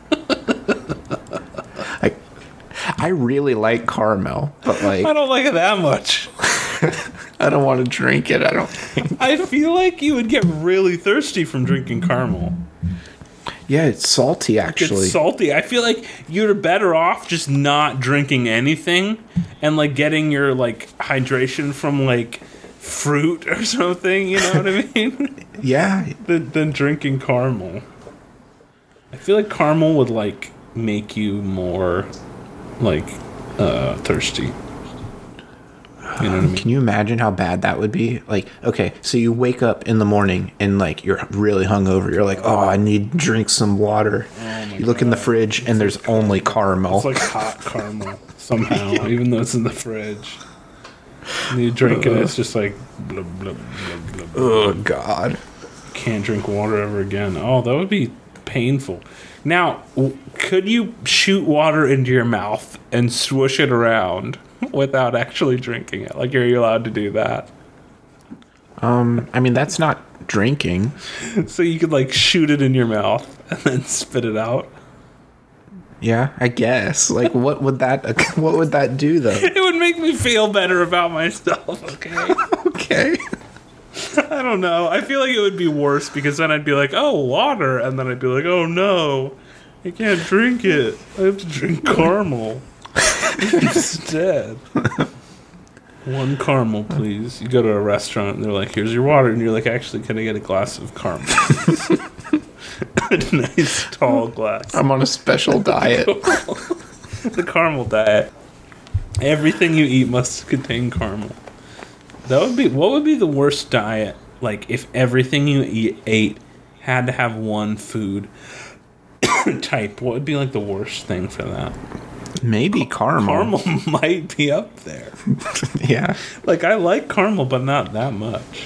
I, I really like caramel, but like I don't like it that much. I don't want to drink it. I don't think. I feel like you would get really thirsty from drinking caramel. Yeah, it's salty actually. It's salty. I feel like you're better off just not drinking anything and like getting your like hydration from like fruit or something, you know what I mean? yeah, than, than drinking caramel. I feel like caramel would like make you more like uh thirsty. You know what I mean? Can you imagine how bad that would be? Like, okay, so you wake up in the morning and like you're really hungover. You're like, oh, I need to drink some water. Oh you look in the fridge and there's only caramel. It's like hot caramel somehow, even though it's in the fridge. And you drink it, it's just like blah, blah, blah, blah, blah. Oh God. Can't drink water ever again. Oh, that would be painful. Now, w- could you shoot water into your mouth and swoosh it around without actually drinking it? Like, are you allowed to do that? Um, I mean that's not drinking. So you could like shoot it in your mouth and then spit it out. Yeah, I guess. Like, what would that? What would that do though? It would make me feel better about myself, okay? Okay. I don't know. I feel like it would be worse because then I'd be like, oh, water. And then I'd be like, oh, no. I can't drink it. I have to drink caramel instead. One caramel, please. You go to a restaurant and they're like, here's your water. And you're like, actually, can I get a glass of caramel? A nice tall glass. I'm on a special diet. The caramel diet. Everything you eat must contain caramel. That would be what would be the worst diet? Like if everything you eat ate had to have one food type. What would be like the worst thing for that? Maybe caramel. Caramel might be up there. Yeah. Like I like caramel, but not that much.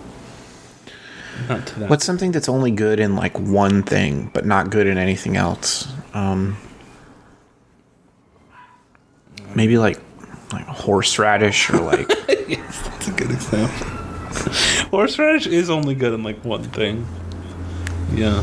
Not to that. What's something that's only good in like one thing, but not good in anything else? Um, maybe like like horseradish or like. Yes, that's a good example. Horseradish is only good in like one thing. Yeah.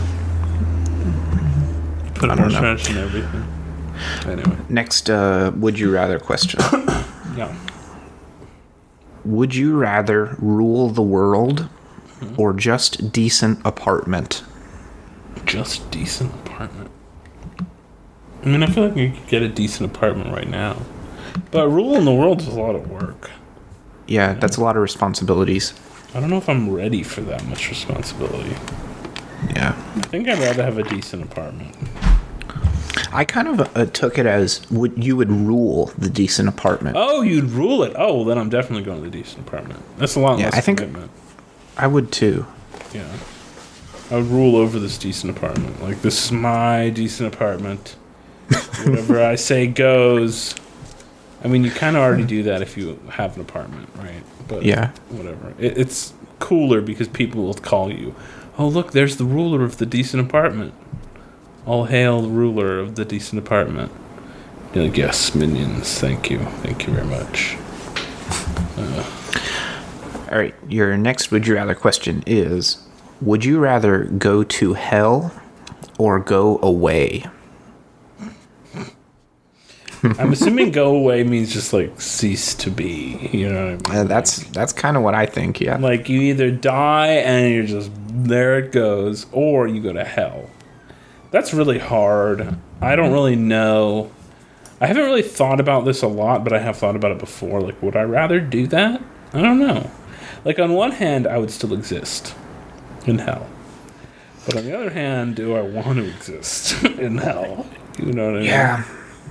You put I don't horseradish know. in everything. Anyway. Next, uh, would you rather question? Yeah. Would you rather rule the world or just decent apartment? Just decent apartment. I mean, I feel like you could get a decent apartment right now. But ruling the world is a lot of work. Yeah, that's a lot of responsibilities. I don't know if I'm ready for that much responsibility. Yeah. I think I'd rather have a decent apartment. I kind of uh, took it as would you would rule the decent apartment. Oh, you'd rule it. Oh, well, then I'm definitely going to the decent apartment. That's a lot Yeah, less I think- commitment. I would too. Yeah. I would rule over this decent apartment. Like, this is my decent apartment. Whatever I say goes. I mean, you kind of already do that if you have an apartment, right? But Yeah. whatever. It, it's cooler because people will call you, oh, look, there's the ruler of the decent apartment. All hail the ruler of the decent apartment. You're like, yes, minions, thank you. Thank you very much. Uh, All right, your next would you rather question is would you rather go to hell or go away? I'm assuming go away means just like cease to be. You know what I mean? Uh, that's that's kind of what I think, yeah. Like you either die and you're just there it goes, or you go to hell. That's really hard. I don't really know. I haven't really thought about this a lot, but I have thought about it before. Like, would I rather do that? I don't know. Like, on one hand, I would still exist in hell. But on the other hand, do I want to exist in hell? You know what I mean? Yeah.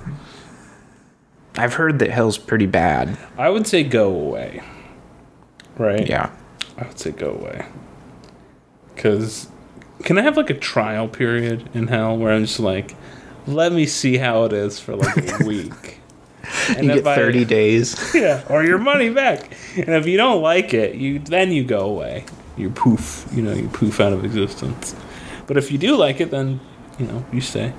I've heard that hell's pretty bad. I would say go away. Right? Yeah. I would say go away. Because, can I have like a trial period in hell where I'm just like, let me see how it is for like a week. And You if get thirty I, days. Yeah, or your money back. And if you don't like it, you then you go away. You poof, you know, you poof out of existence. But if you do like it, then, you know, you stay.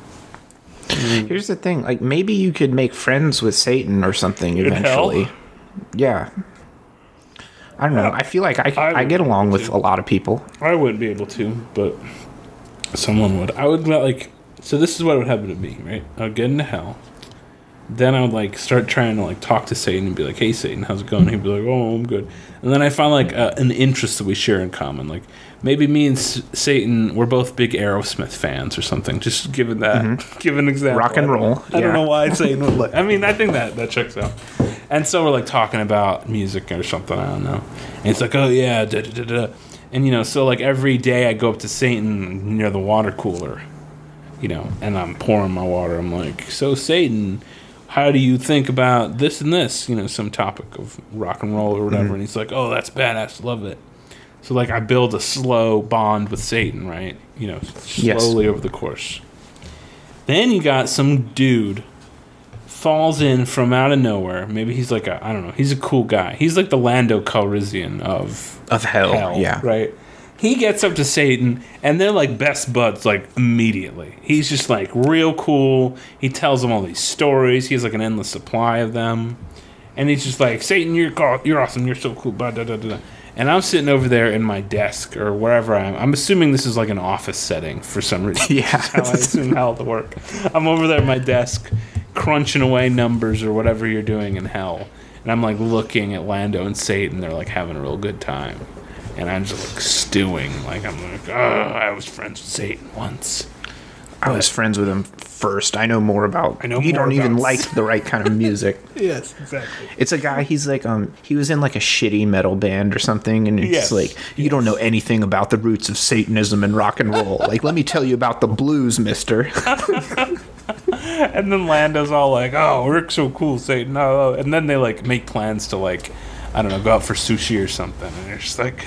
Here's the thing, like maybe you could make friends with Satan or something In eventually. hell? Yeah. I don't know. I feel like I, I I, get would along with too. a lot of people. I wouldn't be able to, but someone would. I would like. So this is what would happen to me, right? I would get into hell. Then I would like start trying to like talk to Satan and be like, "Hey, Satan, how's it going?" He'd be like, "Oh, I'm good." And then I find like uh, an interest that we share in common. Like maybe me and S- Satan, we're both big Aerosmith fans or something. Just given that, mm-hmm. give an example. Rock and I don't- roll, I don't yeah. know why Satan would like. I mean, I think that that checks out. And so we're like talking about music or something. I don't know. And it's like, oh yeah, da da da da. And you know, so like every day I go up to Satan near the water cooler, you know, and I'm pouring my water. I'm like, so Satan, how do you think about this and this? You know, some topic of rock and roll or whatever. Mm-hmm. And he's like, oh, that's badass. Love it. So like I build a slow bond with Satan, right? You know, slowly yes. over the course. Then you got some dude falls in from out of nowhere. Maybe he's like a, I don't know, he's a cool guy. He's like the Lando Calrissian of of hell, hell yeah. Right? He gets up to Satan, and they're like best buds, like immediately. He's just like real cool. He tells them all these stories. He has like an endless supply of them. And he's just like, Satan, you're you're awesome. You're so cool. Blah, blah, blah, blah. And I'm sitting over there in my desk or wherever I am. I'm assuming this is like an office setting for some reason. Yeah. That's how I assume how it'll work. I'm over there at my desk, crunching away numbers or whatever you're doing in hell. And I'm like looking at Lando and Satan. They're like having a real good time. And I'm just like stewing. Like I'm like, oh, I was friends with Satan once. I was friends with him first. I know more about. I know you more don't even about- like the right kind of music. Yes, exactly. It's a guy. He's like um. He was in like a shitty metal band or something, and it's Yes, like you don't know anything about the roots of Satanism and rock and roll. Like, let me tell you about the blues, Mister. And then Lando's all like, oh, Rick's so cool, Satan. Oh, and then they like make plans to like, I don't know, go out for sushi or something. And they're just like,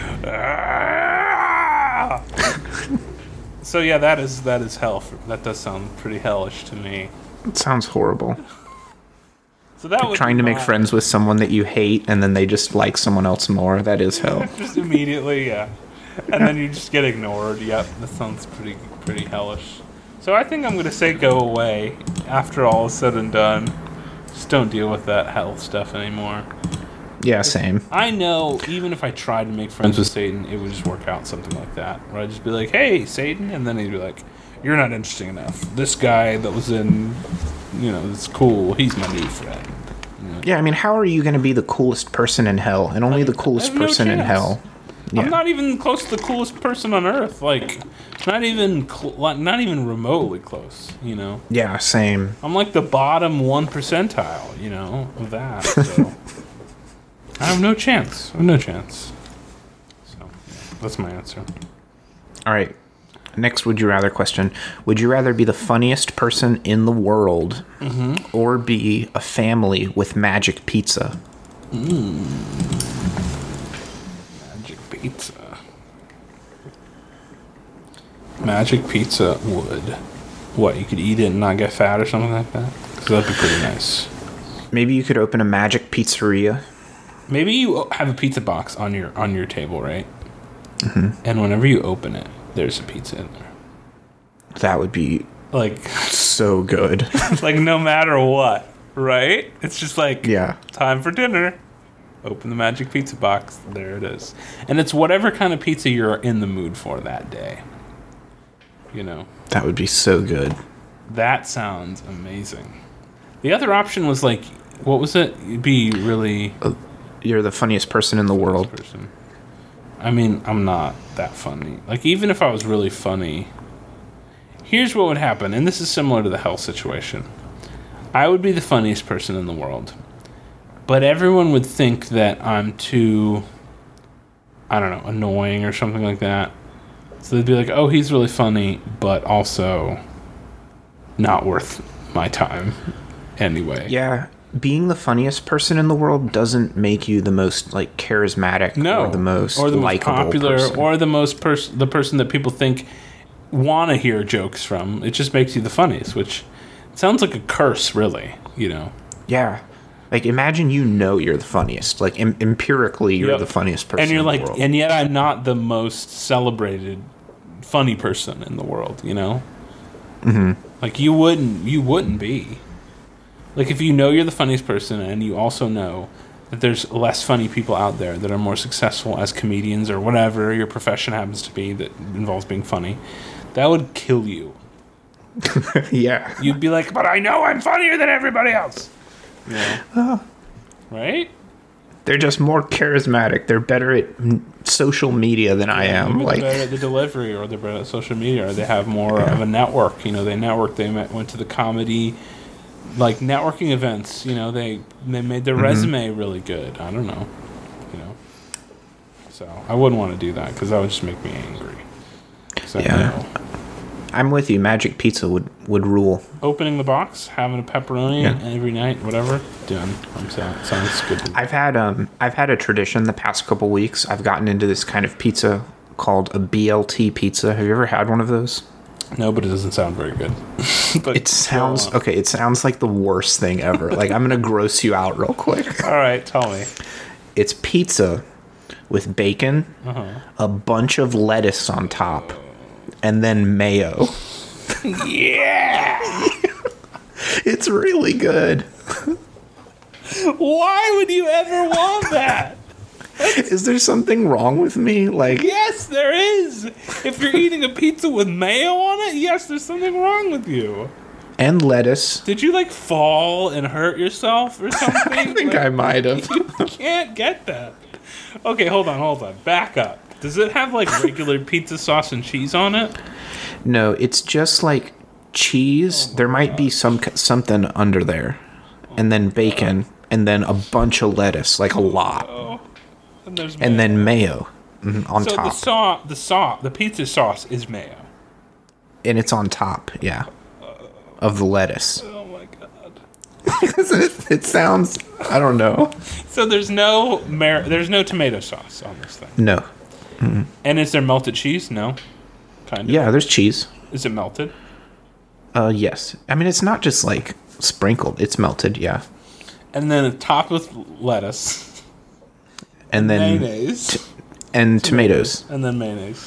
ah! So yeah, that is that is hell. For, that does sound pretty hellish to me. It sounds horrible. So that would Trying be to make my- friends with someone that you hate, and then they just like someone else more. That is hell. just immediately, yeah. And then you just get ignored. Yep, that sounds pretty pretty hellish. So I think I'm gonna say go away after all is said and done. Just don't deal with that hell stuff anymore. Yeah, same. I know even if I tried to make friends with Satan, it would just work out something like that. Where I'd just be like, hey, Satan, and then he'd be like, you're not interesting enough. This guy that was in, you know, it's cool. He's my new friend. Yeah, I mean, how are you going to be the coolest person in hell? And only the coolest I have no person in chance. hell. Yeah. I'm not even close to the coolest person on earth. Like, not even, cl- like, not even remotely close. You know. Yeah, same. I'm like the bottom one percentile. You know of that. So I have no chance. I have no chance. So yeah, that's my answer. All right. Next, would you rather question. Would you rather be the funniest person in the world Mm-hmm. or be a family with magic pizza? Magic pizza. Magic pizza would. What, you could eat it and not get fat or something like that? 'Cause that'd be pretty nice. Maybe you could open a magic pizzeria. Maybe you have a pizza box on your on your table, right? Mm-hmm. And whenever you open it, there's a pizza in there. That would be Like, so good. like no matter what, right? It's just like, Yeah. time for dinner. Open the magic pizza box. There it is. And it's whatever kind of pizza you're in the mood for that day. You know, That would be so good. that sounds amazing. The other option was like, what was it? You'd be really You're the funniest person in the world. person. I mean, I'm not that funny. Like, even if I was really funny, here's what would happen, and this is similar to the hell situation. I would be the funniest person in the world, but everyone would think that I'm too, I don't know, annoying or something like that. So they'd be like, oh, he's really funny, but also not worth my time anyway. Yeah. Being the funniest person in the world doesn't make you the most like charismatic No, or the most or the most likable popular, person. or the most pers- the person that people think want to hear jokes from. It just makes you the funniest, which sounds like a curse, really. You know. Yeah. Like, imagine you know you're the funniest. Like, em- empirically, you're Yep. the funniest person And you're in like, the world. and yet I'm not the most celebrated funny person in the world. You know. Mm-hmm. Like you wouldn't, you wouldn't be. Like if you know you're the funniest person, and you also know that there's less funny people out there that are more successful as comedians or whatever your profession happens to be that involves being funny, that would kill you. Yeah. You'd be like, but I know I'm funnier than everybody else. You know? Right? They're just more charismatic. They're better at mm, social media than I am. Maybe Like, they're better at the delivery, or they're better at social media, or they have more of a network. You know, they network. They met, went to the comedy, like networking events. You know, they they made their resume really good. I don't know. You know, so I wouldn't want to do that because that would just make me angry. So Yeah. no. I'm with you. Magic pizza would, would rule. Opening the box, having a pepperoni Yeah. every night, whatever. Done. I'm saying sounds good. To me. I've had um I've had a tradition the past couple weeks. I've gotten into this kind of pizza called a B L T pizza. Have you ever had one of those? No, but it doesn't sound very good. But It sounds go on. okay. It sounds like the worst thing ever. Like, I'm gonna gross you out real quick. All right, tell me. It's pizza with bacon, Uh-huh. a bunch of lettuce on top, and then mayo. Yeah. It's really good. Why would you ever want that? Is there something wrong with me? Like, Yes, there is. If you're eating a pizza with mayo on it, yes, there's something wrong with you. And lettuce. Did you like fall and hurt yourself or something? I think like, I might have. You can't get that. Okay, hold on, hold on. Back up. Does it have like regular pizza sauce and cheese on it? No, it's just like cheese. Oh there might God. be some something under there, and then bacon, and then a bunch of lettuce, like a lot, Oh, and there's and mayo. then mayo mhm, on so top, the sauce, the sauce, the pizza sauce is mayo. and it's on top, yeah, of the lettuce. Oh my God. it, it sounds, I don't know. So there's no mar- there's no tomato sauce on this thing. No, And is there melted cheese? No. Kind of. yeah, there's cheese. Is it melted? Uh, yes. I mean, it's not just like sprinkled; it's melted, yeah, And then topped with lettuce, and then mayonnaise, and tomatoes. and then mayonnaise.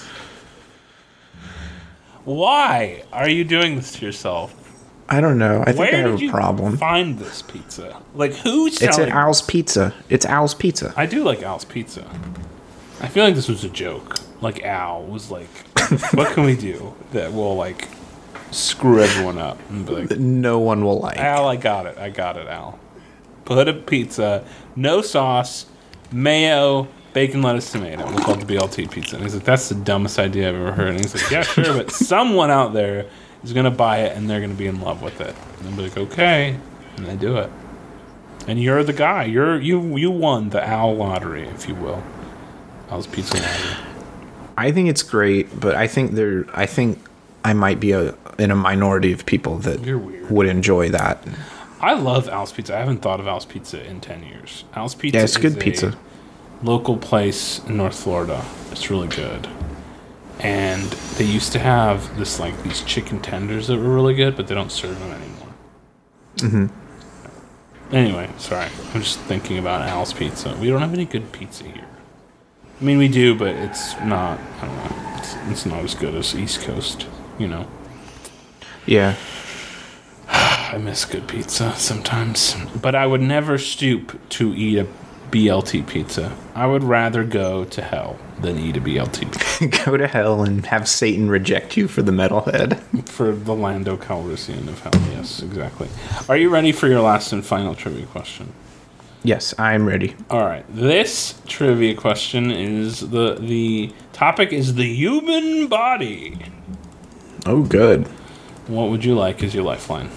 Why are you doing this to yourself? I don't know. I think Where I have did a you problem. find this pizza? Like, who's It's selling? at Al's Pizza. It's Al's Pizza. I do like Al's Pizza. I feel like this was a joke. Like Al was like, "What can we do that will like screw everyone up?" And be like, No one will like. Al, I got it. I got it, Al. Put a pizza, no sauce, mayo, bacon, lettuce, tomato. We'll call it the B L T pizza. And he's like, that's the dumbest idea I've ever heard. And he's like, yeah, sure, but someone out there is going to buy it and they're going to be in love with it. And they'll be like, okay. And they do it. And you're the guy. You're you you won the Al lottery, if you will. Al's Pizza lottery. I think it's great, but I think there. I think I might be a in a minority of people that You're weird. would enjoy that. I love Al's Pizza. I haven't thought of Al's Pizza in ten years. Al's Pizza Yeah, it's is good a pizza. local place in North Florida. It's really good. And they used to have this like these chicken tenders that were really good, but they don't serve them anymore. Mm-hmm. Anyway, sorry. I'm just thinking about Al's Pizza. We don't have any good pizza here. I mean, we do, but it's not, I don't know, it's, it's not as good as East Coast, you know. Yeah, I miss good pizza sometimes. But I would never stoop to eat a B L T pizza. I would rather go to hell than eat a B L T pizza. go to hell and have Satan reject you for the metalhead. For the Lando Calrissian of hell, yes, exactly. Are you ready for your last and final trivia question? Yes, I'm ready. All right. This trivia question is the the topic is the human body. Oh, good. What would you like as your lifeline?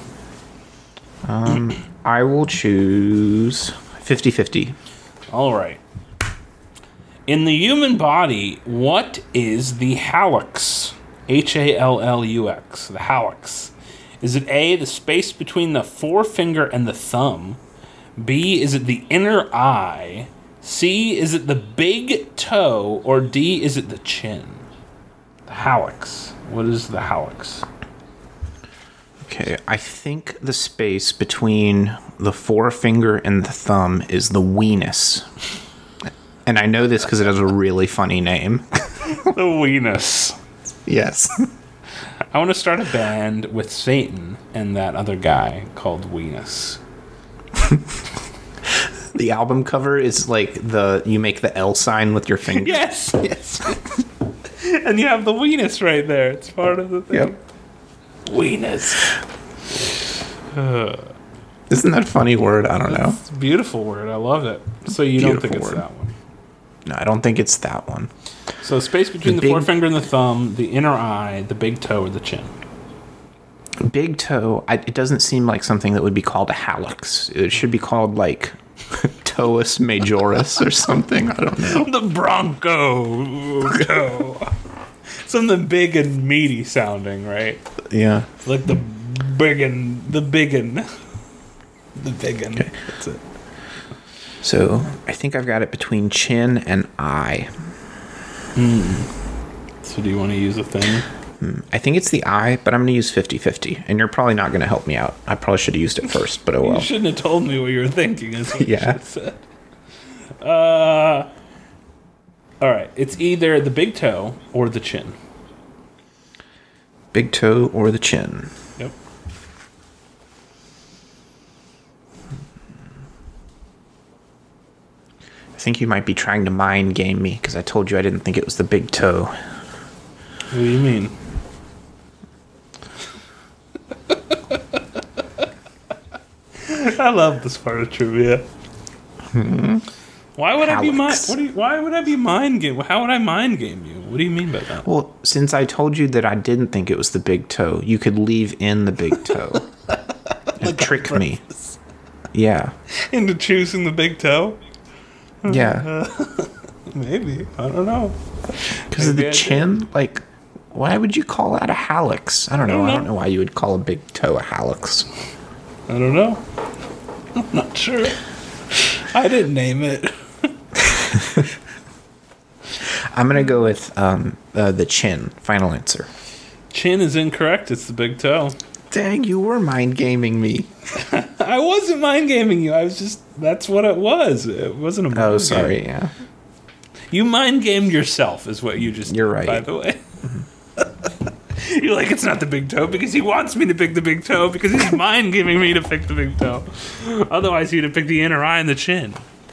I will choose fifty-fifty. All right. In the human body, what is the hallux? H A L L U X. The hallux. Is it A, the space between the forefinger and the thumb? B, is it the inner eye? C, is it the big toe? Or D, is it the chin? The hallux. What is the hallux? Okay, I think the space between the forefinger and the thumb is the weenus. And I know this because it has a really funny name. The weenus. Yes. I want to start a band with Satan and that other guy called Weenus. The album cover is like the you make the L sign with your finger. Yes, yes. And you have the weenus right there. It's part of the thing. Yep. Weenus. Isn't that a funny word? I don't know. It's a beautiful word. I love it. So you don't think Beautiful it's word. that one. No, I don't think it's that one. So space between the, The big- forefinger and the thumb, the inner eye, the big toe, or the chin. Big toe, I, it doesn't seem like something that would be called a hallux. It should be called like Tous majoris or something. I don't know. The bronco toe. Something big and meaty sounding, right? Yeah. Like the biggin, the biggin. The biggin. Okay. That's it. So I think I've got it between chin and eye. So do you want to use a thing? I think it's the eye, but I'm going to use fifty-fifty. And you're probably not going to help me out. I probably should have used it first, but oh You well. shouldn't have told me what you were thinking. Is what Yeah. you should have said. Uh, all right. It's either the big toe or the chin. Big toe or the chin. Yep. I think you might be trying to mind game me because I told you I didn't think it was the big toe. What do you mean? I love this part of trivia. Hmm. Why would I be mind? Hallex. What do you, why would I be mind game? How would I mind game you? What do you mean by that? Well, since I told you that I didn't think it was the big toe, you could leave in the big toe and trick me. Yeah. Into choosing the big toe? Yeah. Maybe. I don't know. Because of Maybe the I did. chin? Like, why would you call that a hallux? I don't know. don't I know. don't know why you would call a big toe a hallux. I don't know. I'm not sure. I didn't name it. I'm going to go with um, uh, the chin. Final answer. Chin is incorrect. It's the big toe. Dang, you were mind gaming me. I wasn't mind gaming you. I was just. That's what it was. It wasn't a mind Oh, game. sorry. Yeah. You mind gamed yourself, is what you just. You're did, right. By the way. You're like, it's not the big toe because he wants me to pick the big toe because he's mind gaming me to pick the big toe. Otherwise, you'd have picked the inner eye and the chin.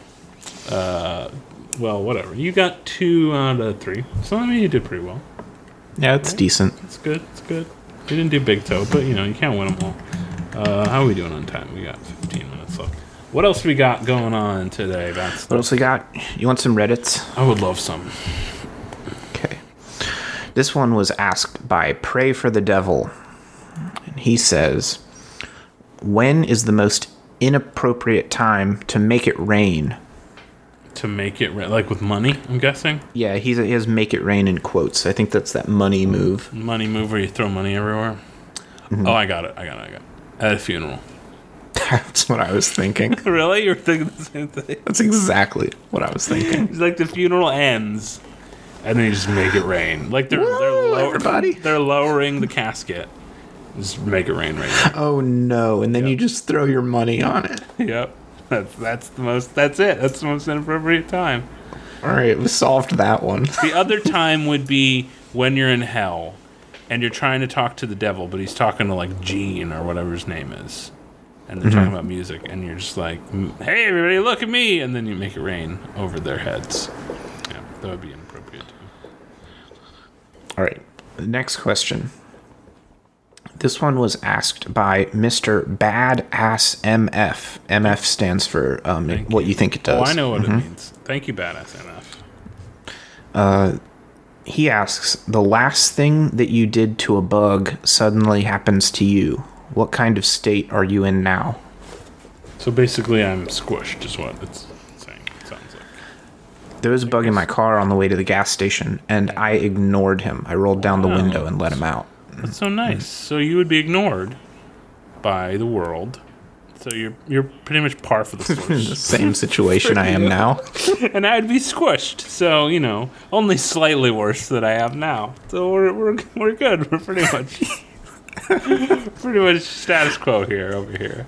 Uh, well, whatever. You got two out of three. So, I mean, you did pretty well. Yeah, it's decent. It's good. It's good. You didn't do big toe, but, you know, you can't win them all. Uh, how are we doing on time? We got fifteen minutes left. What else we got going on today? That's What else we got? You want some Reddits? I would love some. Okay. This one was asked by Pray for the Devil. And he says, when is the most inappropriate time to make it rain? To make it, ra- like with money, I'm guessing? Yeah, he's, he has make it rain in quotes. I think that's that money move. Money move where you throw money everywhere. Oh, I got it. I got it. I got it. At a funeral. That's what I was thinking. Really? You're thinking the same thing? That's exactly what I was thinking. It's like the funeral ends, and then you just make it rain. Like they're, they're, Woo, lower, everybody. they're lowering the casket. Just make it rain right now. Oh no, and then Yep. you just throw your money on it. Yep. That's, that's the most, that's it. That's the most inappropriate time. All right, we solved that one. The other time would be when you're in hell and you're trying to talk to the devil, but he's talking to like Gene or whatever his name is. And they're talking about music, and you're just like, hey, everybody, look at me. And then you make it rain over their heads. Yeah, that would be inappropriate too. All right, next question. This one was asked by Mister Badass M F. M F stands for um, Thank what you. you think it does. Oh, I know what it means. Thank you, Badass N F. He asks, the last thing that you did to a bug suddenly happens to you. What kind of state are you in now? So basically, I'm squished, is what it's saying. It sounds like. There was a bug in my car on the way to the gas station, and I ignored him. I rolled down the Wow. window and let him out. That's so nice. So you would be ignored by the world. So you're you're pretty much par for the The course. same situation I am now. And I'd be squished. So, you know, only slightly worse than I am now. So we're we're we're good. We're pretty much pretty much status quo here over here.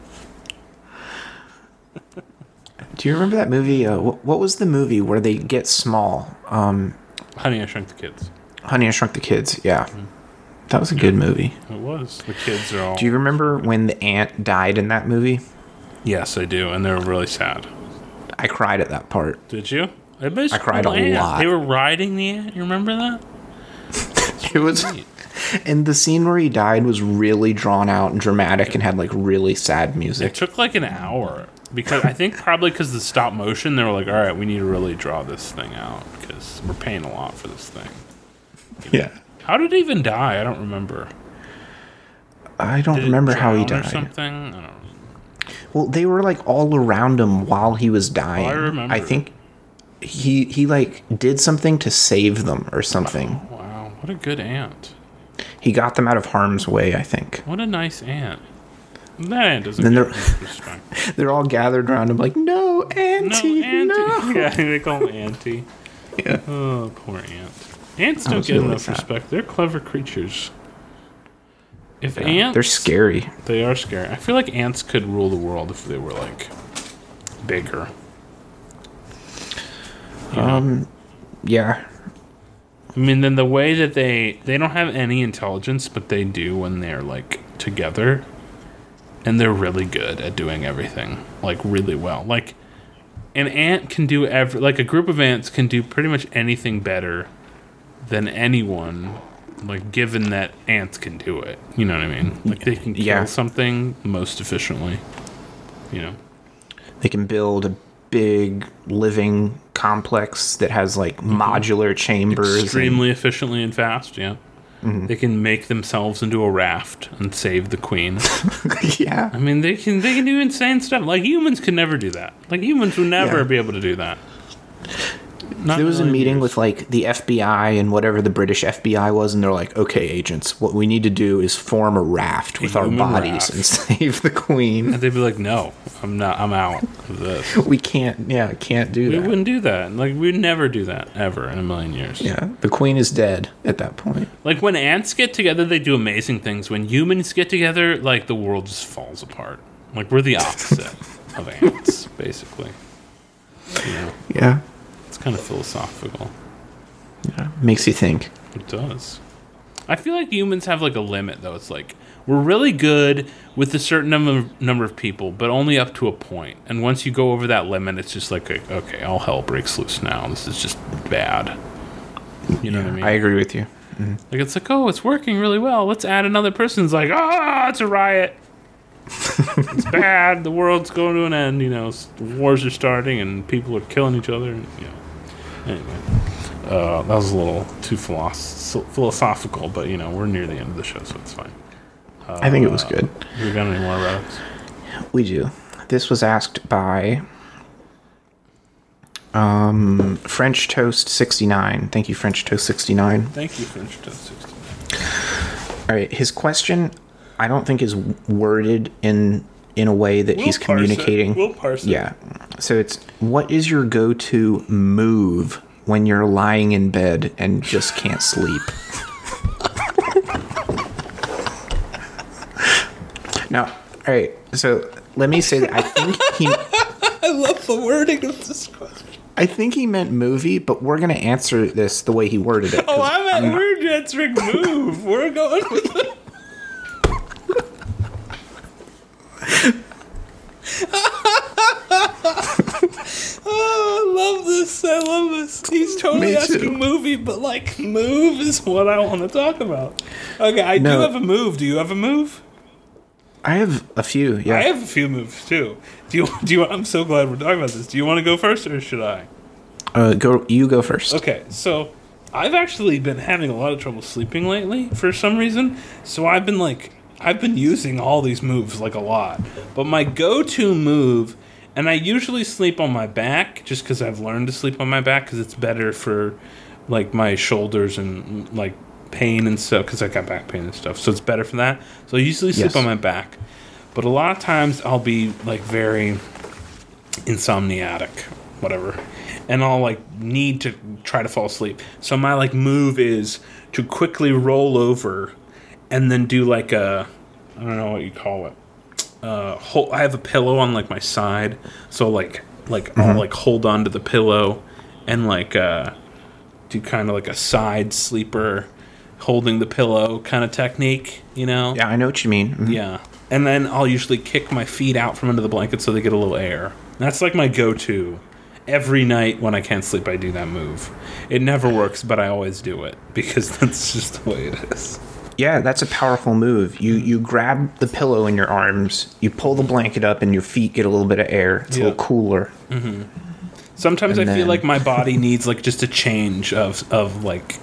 Do you remember that movie? Uh, what, what was the movie where they get small? Um, Honey, I Shrunk the Kids. Honey, I Shrunk the Kids. Yeah. That was a good movie. It was. The kids are all. Do you remember when the ant died in that movie? Yes, I do, and they were really sad. I cried at that part. Did you? I, bet it's I cried cool a ant. lot. They were riding the ant. You remember that? It was, Neat. and the scene where he died was really drawn out and dramatic and had like really sad It music. took like an hour because I think probably because the stop motion, they were like, "All right, we need to really draw this thing out because we're paying a lot for this thing." Yeah. How did he even die? I don't remember. I don't Did it remember how he drown or died. something. I don't know. Well, they were like all around him while he was dying. Oh, I remember. I think he he like did something to save them or something. Wow, what a good ant! He got them out of harm's way, I think. What a nice ant. That ant doesn't Then get they're- much respect. They're all gathered around him like, "No, No, auntie, auntie. no." Yeah, they call him auntie. Yeah. Oh, poor ant. Ants That don't was get really enough sad. respect. They're clever creatures. If Yeah, ants, they're scary. They are scary. I feel like ants could rule the world if they were like bigger. You know? Um, yeah. I mean, then the way that they they don't have any intelligence, but they do when they're like together, and they're really good at doing everything like really well. Like an ant can do every like a group of ants can do pretty much anything better than anyone. Like given that ants can do it, you know what I mean? Like they can kill Yeah. something most efficiently. You know, They can build a big living complex that has like mm-hmm. modular chambers. Extremely and... efficiently and fast, yeah. Mm-hmm. They can make themselves into a raft and save the queen. Yeah. I mean, they can they can do insane stuff. Like, humans could never do that. Like, humans would never yeah. be able to do that. Not there was a meeting years. with, like, the F B I and whatever the British F B I was, and they're like, okay, agents, what we need to do is form a raft with a our bodies raft. and save the queen. And they'd be like, no, I'm not, I'm out of this. We can't, yeah, can't do we that. We wouldn't do that. Like, we'd never do that, ever, in a million years. Yeah, the queen is dead at that point. Like, when ants get together, they do amazing things. When humans get together, like, the world just falls apart. Like, we're the opposite of ants, basically. You know? Yeah. It's kind of philosophical. Yeah, makes you think. It does. I feel like humans have like a limit, though. It's like we're really good with a certain number of, number of people, but only up to a point. And once you go over that limit, it's just like, a, okay, all hell breaks loose now. This is just bad. You know yeah, what I mean? I agree with you. Mm-hmm. Like, it's like, oh, it's working really well. Let's add another person. It's like, ah, it's a riot. It's bad. The world's going to an end. You know, wars are starting and people are killing each other. And, you know. Anyway, uh, that was a little too philosoph- philosophical, but, you know, we're near the end of the show, so it's fine. Uh, I think it was good. We got any more relics? We do. This was asked by um, French Toast sixty-nine. Thank you, French Toast sixty-nine. Thank you, French Toast sixty-nine. All right, his question, I don't think is worded in in a way that we'll he's communicating. It. We'll parse it. Yeah. So it's, what is your go-to move when you're lying in bed and just can't sleep? Now, all right. So let me say that I think he. I love the wording of this question. I think he meant movie, but we're gonna answer this the way he worded it. Oh, I meant we're answering move. We're going with it. Oh, I love this. I love this. He's totally asking movie, but like move is what I want to talk about. Okay, I no. do have a move. Do you have a move? I have a few, yeah. I have a few moves too. Do you do you I'm so glad we're talking about this. Do you want to go first or should I? Uh go you go first. Okay, so I've actually been having a lot of trouble sleeping lately for some reason. So I've been like I've been using all these moves like a lot. But my go-to move, and I usually sleep on my back just because I've learned to sleep on my back because it's better for like my shoulders and like pain and stuff because I got back pain and stuff. So it's better for that. So I usually sleep yes. on my back. But a lot of times I'll be like very insomniatic, whatever. And I'll like need to try to fall asleep. So my like move is to quickly roll over and then do like a, I don't know what you call it. Uh, hold, I have a pillow on like my side, so like like mm-hmm. I'll like hold on to the pillow and like uh, do kind of like a side sleeper, holding the pillow kind of technique, you know? Yeah, I know what you mean. Mm-hmm. Yeah, and then I'll usually kick my feet out from under the blanket so they get a little air. That's like my go-to. Every night when I can't sleep, I do that move. It never works, but I always do it because that's just the way it is. Yeah, that's a powerful move. You you grab the pillow in your arms, you pull the blanket up, and your feet get a little bit of air. It's yeah. a little cooler. Mm-hmm. Sometimes and I then... feel like my body needs like just a change of of like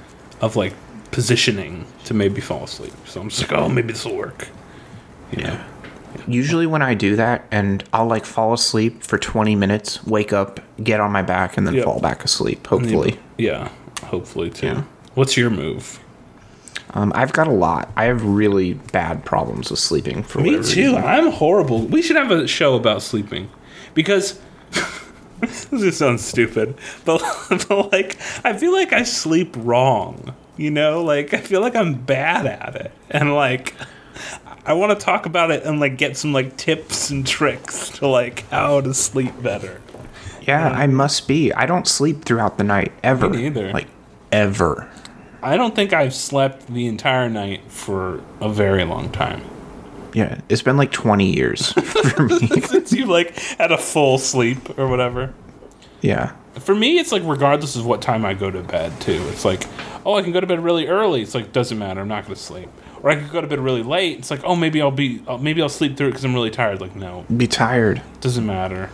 of like positioning to maybe fall asleep. So I'm just like, oh, maybe this will work. You know? Yeah. Usually when I do that, and I'll like fall asleep for twenty minutes, wake up, get on my back, and then yep. fall back asleep. Hopefully. Yeah, hopefully too. Yeah. What's your move? Um, I've got a lot. I have really bad problems with sleeping. For me whatever too. reason. I'm horrible. We should have a show about sleeping because this just sounds stupid, but, but like I feel like I sleep wrong. You know, like I feel like I'm bad at it, and like I want to talk about it and like get some like tips and tricks to like how to sleep better. Yeah, I must be. I don't sleep throughout the night ever. Me neither. Like ever. I don't think I've slept the entire night for a very long time. Yeah, it's been like twenty years for me. Since you like had a full sleep or whatever. Yeah. For me, it's like regardless of what time I go to bed, too. It's like, oh, I can go to bed really early. It's like, doesn't matter. I'm not going to sleep. Or I could go to bed really late. It's like, oh, maybe I'll be, uh, maybe I'll sleep through it because I'm really tired. Like, no. Be tired. Doesn't matter.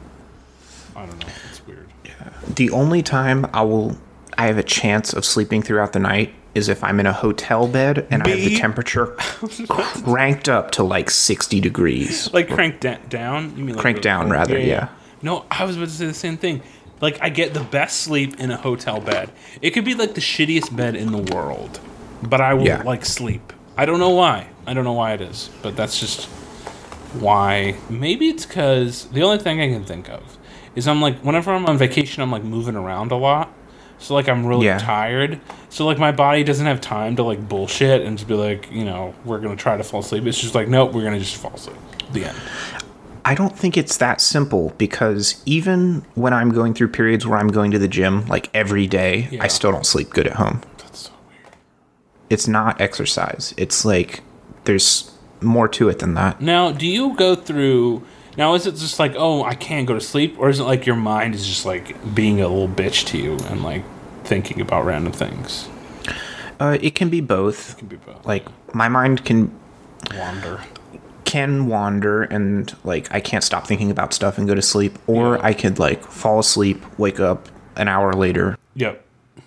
I don't know. It's weird. Yeah. The only time I will, I have a chance of sleeping throughout the night is if I'm in a hotel bed and Me? I have the temperature cranked up to like sixty degrees. Like cranked da- down? You mean like Cranked down, rather, yeah. No, I was about to say the same thing. Like, I get the best sleep in a hotel bed. It could be like the shittiest bed in the world, but I will Yeah. like sleep. I don't know why. I don't know why it is, but that's just why. Maybe it's because the only thing I can think of is I'm like, whenever I'm on vacation, I'm like moving around a lot. So, like, I'm really Yeah. tired. So, like, my body doesn't have time to, like, bullshit and just be like, you know, we're going to try to fall asleep. It's just like, nope, we're going to just fall asleep. The end. I don't think it's that simple because even when I'm going through periods where I'm going to the gym like every day, Yeah. I still don't sleep good at home. That's so weird. It's not exercise. It's like there's more to it than that. Now, do you go through... Now, is it just like, oh, I can't go to sleep? Or is it like your mind is just, like, being a little bitch to you and, like, thinking about random things? Uh, it can be both. It can be both. Like, my mind can Wander. can wander and, like, I can't stop thinking about stuff and go to sleep. Or Yeah. I could, like, fall asleep, wake up an hour later. Yep.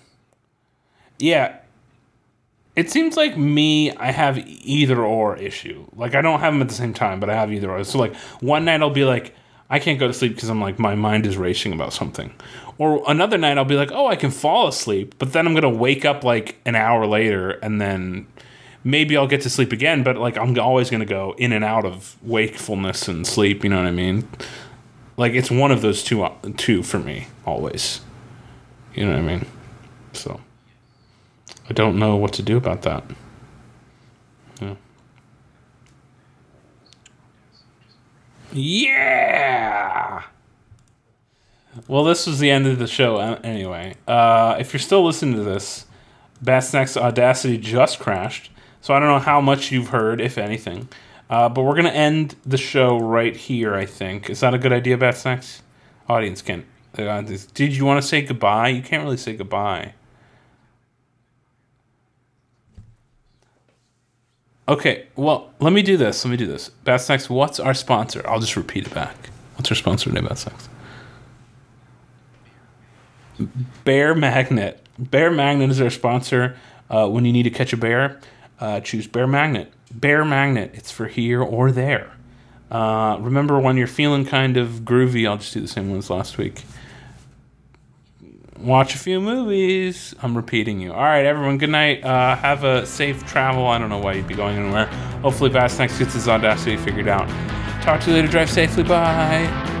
Yeah. It seems like me, I have either or issue. Like, I don't have them at the same time, but I have either or. So, like, one night I'll be like, I can't go to sleep because I'm like, my mind is racing about something. Or another night I'll be like, oh, I can fall asleep, but then I'm going to wake up like an hour later and then maybe I'll get to sleep again, but like, I'm always going to go in and out of wakefulness and sleep, you know what I mean? Like, it's one of those two, two for me, always. You know what I mean? So... I don't know what to do about that. Yeah. Yeah! Well, this was the end of the show uh, anyway. Uh, if you're still listening to this, Bat Snack's Audacity just crashed, so I don't know how much you've heard, if anything. Uh, but we're going to end the show right here, I think. Is that a good idea, Bat Snacks? Audience can. Uh, did you want to say goodbye? You can't really say goodbye. Okay, well, let me do this. Let me do this. Bat Snacks, what's our sponsor? I'll just repeat it back. What's our sponsor today, Bat Snacks? Bear Magnet. Bear Magnet is our sponsor. Uh, when you need to catch a bear, uh, choose Bear Magnet. Bear Magnet. It's for here or there. Uh, remember, when you're feeling kind of groovy, I'll just do the same one as last week. Watch a few movies. I'm repeating you. All right, everyone, good night. Uh, have a safe travel. I don't know why you'd be going anywhere. Hopefully Bat Snacks gets his Audacity figured out. Talk to you later. Drive safely. Bye.